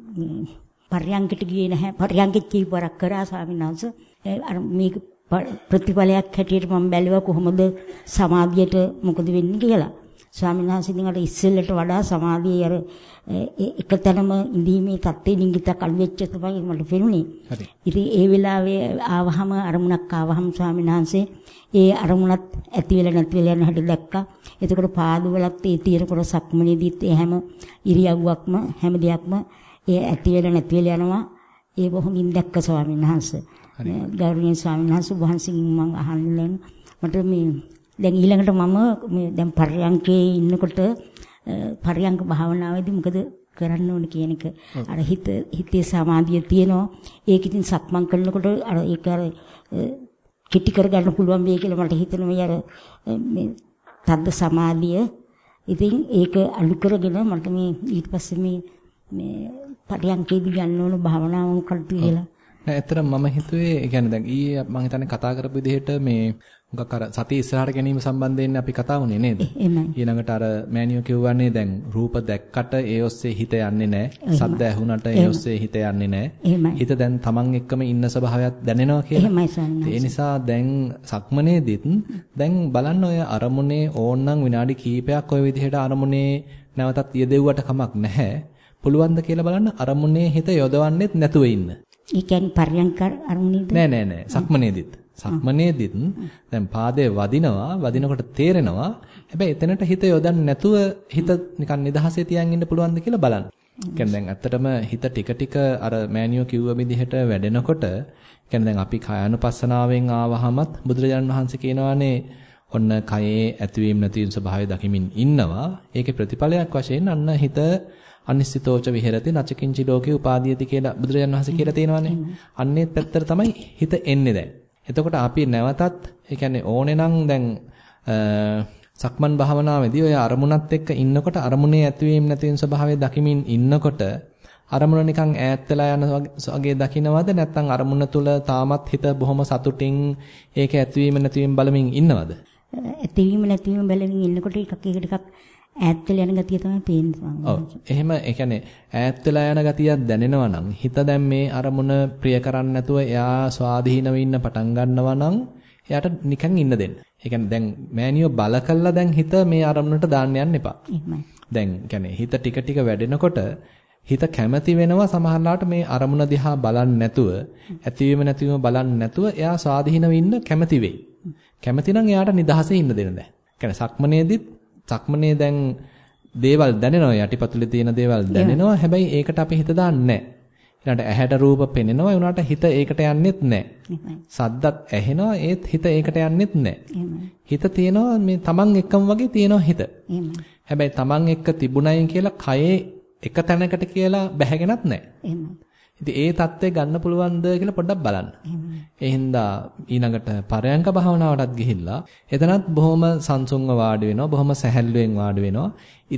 පර්යංකට ගියේ නැහැ. පර්යංකෙත් කීපවරක් කරා ස්වාමීන් වහන්සේ. අර මේක ප්‍රතිඵලයක් හැටියට මම බැලුවා කොහොමද සමාධියට මොකද වෙන්නේ කියලා. ස්වාමීන් වහන්සේ ඉතින් අර ඉස්සෙල්ලට වඩා සමාධියේ අර එකතැනම ඉඳීමේ தත්ත්වෙ නිගිතක් අඩු වෙච්ච තමයි මට පෙනුනේ. ඉතින් ඒ වෙලාවේ ආවහම අරමුණක් ආවහම ස්වාමීන් වහන්සේ ඒ අරමුණත් ඇති වෙලා නැති වෙලා යන හැටි දැක්කා. එතකොට පාදවලත් ඒ තියෙනකොට සක්මනේදීත් ඒ හැම ඉරියව්වක්ම හැම දෙයක්ම ඒ ඇති වෙලා නැති වෙලා යනවා. ඒ බොහොමින් දැක්ක ස්වාමීන් වහන්සේ. ගෞරවනීය ස්වාමීන් වහන්සේ වහන්සේගෙන් මම අහන්නේ මට මේ දැන් ඊළඟට මම මේ දැන් පර්යංකේ ඉන්නකොට පර්යංක භාවනාවේදී මොකද කරන්න ඕනේ කියන එක අර හිතේ සමාධිය තියෙනවා. ඒක ඉතින් සක්මන් කරනකොට අර ඒක අර කිටි කර ගන්න පුළුවන් වෙයි කියලා මට හිතෙනවා. මේ අර මේ තද්ද සමාධිය ඉතින් ඒක අලු කරගෙන මට මේ ඊට පස්සේ මේ පරියන්කේදී ගන්න ඕන භාවනාව මොකක්ද කියලා. නෑ ඇත්තටම මම හිතුවේ ඒ කියන්නේ දැන් ඊයේ මම හිතන්නේ කතා කරපු විදිහට මේ මොකක් අර සතිය ඉස්සරහට ගැනීම සම්බන්ධයෙන් අපි කතා වුණේ නේද? ඊළඟට අර මෑනියෝ කියවන්නේ දැන් රූප දැක්කට ඒ ඔස්සේ හිත යන්නේ නැහැ. ශබ්ද ඇහුණට ඒ ඔස්සේ හිත යන්නේ නැහැ. හිත දැන් තමන් එක්කම ඉන්න ස්වභාවයක් දැනෙනවා කියලා. ඒ නිසා දැන් සක්මනේදීත් දැන් බලන්න ඔය අරමුණේ ඕනනම් විනාඩි කිහිපයක් ඔය විදිහට අරමුණේ නැවතත් යෙදෙව්වට කමක් නැහැ. පුළුවන් ද කියලා බලන්න අරමුණේ හිත යොදවන්නෙත් නැතුව ඉන්න. ඒ කියන්නේ පර්යංක අරමුණේද? නෑ. සක්මනේදීත් දැන් පාදයේ වදිනකොට තේරෙනවා. හැබැයි එතනට හිත යොදන්න නැතුව හිත නිකන් නිදහසේ තියන් ඉන්න පුළුවන්ද කියලා බලන්න. කියන්නේ දැන් ඇත්තටම හිත ටික ටික අර මෑනියෝ කිව්ව විදිහට වැඩෙනකොට කියන්නේ දැන් අපි කායानुපස්සනාවෙන් ආවහමත් බුදුරජාණන් වහන්සේ කියනවානේ ඔන්න කයේ ඇතිවීම නැතිවීම ස්වභාවය දකිමින් ඉන්නවා. ඒකේ ප්‍රතිඵලයක් වශයෙන් අන්න හිත අනිශ්චිතෝච විහෙරති නචකින්චි ලෝකේ උපාදීයති කියලා බුදුරජාණන් වහන්සේ කියලා තියෙනවානේ. අන්නේ පැත්තට තමයි හිත එන්නේ දැන්. එතකොට අපි නැවතත් ඒ කියන්නේ ඕනේ නම් දැන් සක්මන් භාවනාවේදී ඔය අරමුණත් එක්ක ඉන්නකොට අරමුණේ ඇතිවීම නැතිවීම ස්වභාවය දකිමින් ඉන්නකොට අරමුණ නිකන් ඈත් වෙලා යන වගේ දකින්නවද නැත්නම් අරමුණ තුල තාමත් හිත බොහොම සතුටින් ඒක ඇතිවීම නැතිවීම බලමින් ඉන්නවද? ඇතිවීම නැතිවීම බලමින් ඉන්නකොට එකක් ඈත් වෙලා යන ගතිය තමයි පේන්නේ. ඔව්. එහෙම ඒ කියන්නේ ඈත් වෙලා යන ගතියක් දැනෙනවා නම් හිත දැන් මේ අරමුණ ප්‍රිය කරන්නේ නැතුව එයා ස්වාධීනව ඉන්න පටන් ගන්නවා නම් එයාට නිකන් ඉන්න දෙන්න. ඒ කියන්නේ දැන් මෑනියෝ බල කළා දැන් හිත මේ අරමුණට දාන්න යන්න එපා. එහෙමයි. දැන් කියන්නේ හිත ටික ටික වැඩෙනකොට හිත කැමති වෙනවා සමහරවිට මේ අරමුණ දිහා බලන්නේ නැතුව ඇතිවීම නැතිවීම බලන්නේ නැතුව එයා ස්වාධීනව ඉන්න කැමති වෙයි. කැමති නම් එයාට නිදහසේ ඉන්න දෙන්න දැන්. කියන්නේ සක්මනේ දැන් දේවල් දැනෙනවා යටිපතුලේ තියෙන දේවල් දැනෙනවා. හැබැයි ඒකට අපි හිත දාන්නේ නැහැ. ඊළඟට ඇහැට රූප පෙනෙනවා. ඒ උනාට හිත ඒකට යන්නෙත් නැහැ. සද්දත් ඇහෙනවා. ඒත් හිත ඒකට යන්නෙත් නැහැ. හිත තියෙනවා මේ තමන් එක්කම වගේ තියෙනවා හිත. හැබැයි තමන් එක්ක තිබුණයි කියලා කයේ එක තැනකට කියලා බැහැගෙනත් නැහැ. ඉතින් ඒ தත්ත්වය ගන්න පුළුවන්ද කියලා පොඩ්ඩක් බලන්න. ඒ හින්දා ඊළඟට පරයන්ක භාවනාවටත් ගිහිල්ලා එතනත් බොහොම සංසුන්ව වාඩි වෙනවා, බොහොම සැහැල්ලුවෙන් වාඩි වෙනවා.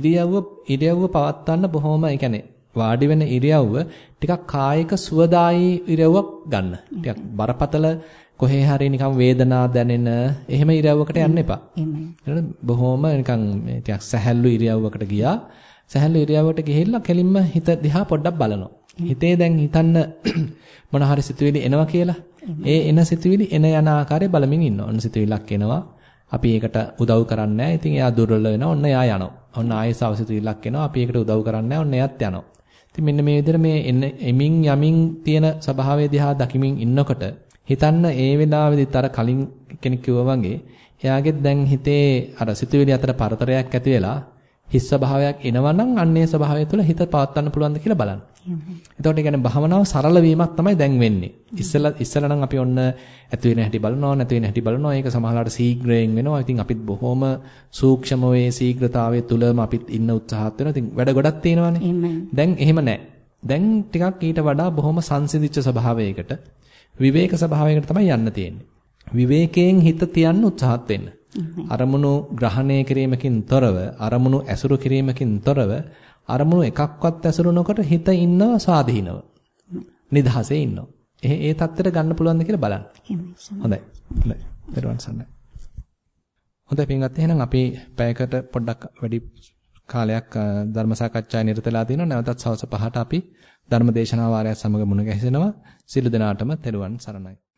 ඉරියව්ව පවත්වන්න බොහොම, ඒ කියන්නේ වාඩි වෙන ඉරියව්ව ටිකක් කායික සුවදායී ඉරියව්වක් ගන්න. ටිකක් බරපතල කොහේ හරි නිකන් වේදනාව දැනෙන එහෙම ඉරියව්වකට යන්න එපා. එහෙමයි. බොහොම නිකන් ටිකක් සැහැල්ලු ඉරියව්වකට ගියා. සැහැල්ලු ඉරියව්වකට ගිහිල්ලා කෙලින්ම හිත දිහා පොඩ්ඩක් බලනවා. හිතේ දැන් හිතන්න මොන හරි සිතුවිලි එනවා කියලා. ඒ එන සිතුවිලි එන යන ආකාරය බලමින් ඉන්නවා. ඔන්න සිතුවිල්ලක් එනවා. අපි ඒකට උදව් කරන්නේ නැහැ. ඉතින් එයා දුර්වල වෙනවා. ඔන්න එයා යනවා. ඔන්න ආයෙසාව සිතුවිල්ලක් එනවා. අපි ඒකට උදව් කරන්නේ නැහැ. ඔන්න එයාත් යනවා. ඉතින් මෙන්න මේ විදිහට මේ එමින් යමින් තියෙන ස්වභාවය දිහා දකිමින් ඉන්නකොට හිතන්න ඒ වෙලාවෙදිත් අර කලින් කෙනෙක් කිව්වා වගේ එයාගෙත් දැන් හිතේ අර සිතුවිලි අතර පරතරයක් ඇති වෙලා හිස් ස්වභාවයක් එනවා නම් අන්නේ ස්වභාවය තුළ හිත පවත්වන්න පුළුවන්ද කියලා බලන්න. එතකොට ඒ කියන්නේ භාවනාව සරල වීමක් තමයි දැන් වෙන්නේ. ඉස්සෙල්ලා නම් අපි ඔන්න ඇති වෙන හැටි බලනවා, නැති වෙන හැටි බලනවා. ඒක සමහරවිට ශීඝ්‍රයෙන් වෙනවා. ඉතින් අපිත් බොහොම සූක්ෂම වේ ශීඝ්‍රතාවයේ තුලම අපිත් ඉන්න උත්සාහත් වෙනවා. ඉතින් වැඩ ගොඩක් තියෙනවානේ. දැන් එහෙම නැහැ. දැන් ටිකක් ඊට වඩා බොහොම සංසිඳිච්ච ස්වභාවයකට, විවේක ස්වභාවයකට තමයි යන්න තියෙන්නේ. විවේකයෙන් හිත තියන්න උත්සාහත් වෙන්න. අරමුණු ග්‍රහණය කිරීමකින් තොරව, අරමුණු ඇසුරු කිරීමකින් තොරව, අරමුණු එකක්වත් ඇසුරු නොකොට හිත ඉන්නවා ස්වාධීනව. නිදහසේ ඉන්නවා. ඒ தත්තර ගන්න පුළුවන්ද කියලා බලන්න. හොඳයි. දරුවන් සන්නයි. හොඳයි පින්වත්, එහෙනම් අපි පැයකට පොඩ්ඩක් වැඩි කාලයක් ධර්ම සාකච්ඡාවේ නිරතලා තිනවා. නැවතත් සවස් 5ට අපි ධර්ම දේශනා වාරයත් සමග මුණ ගැහෙනවා. සියලු දෙනාටම තෙරුවන් සරණයි.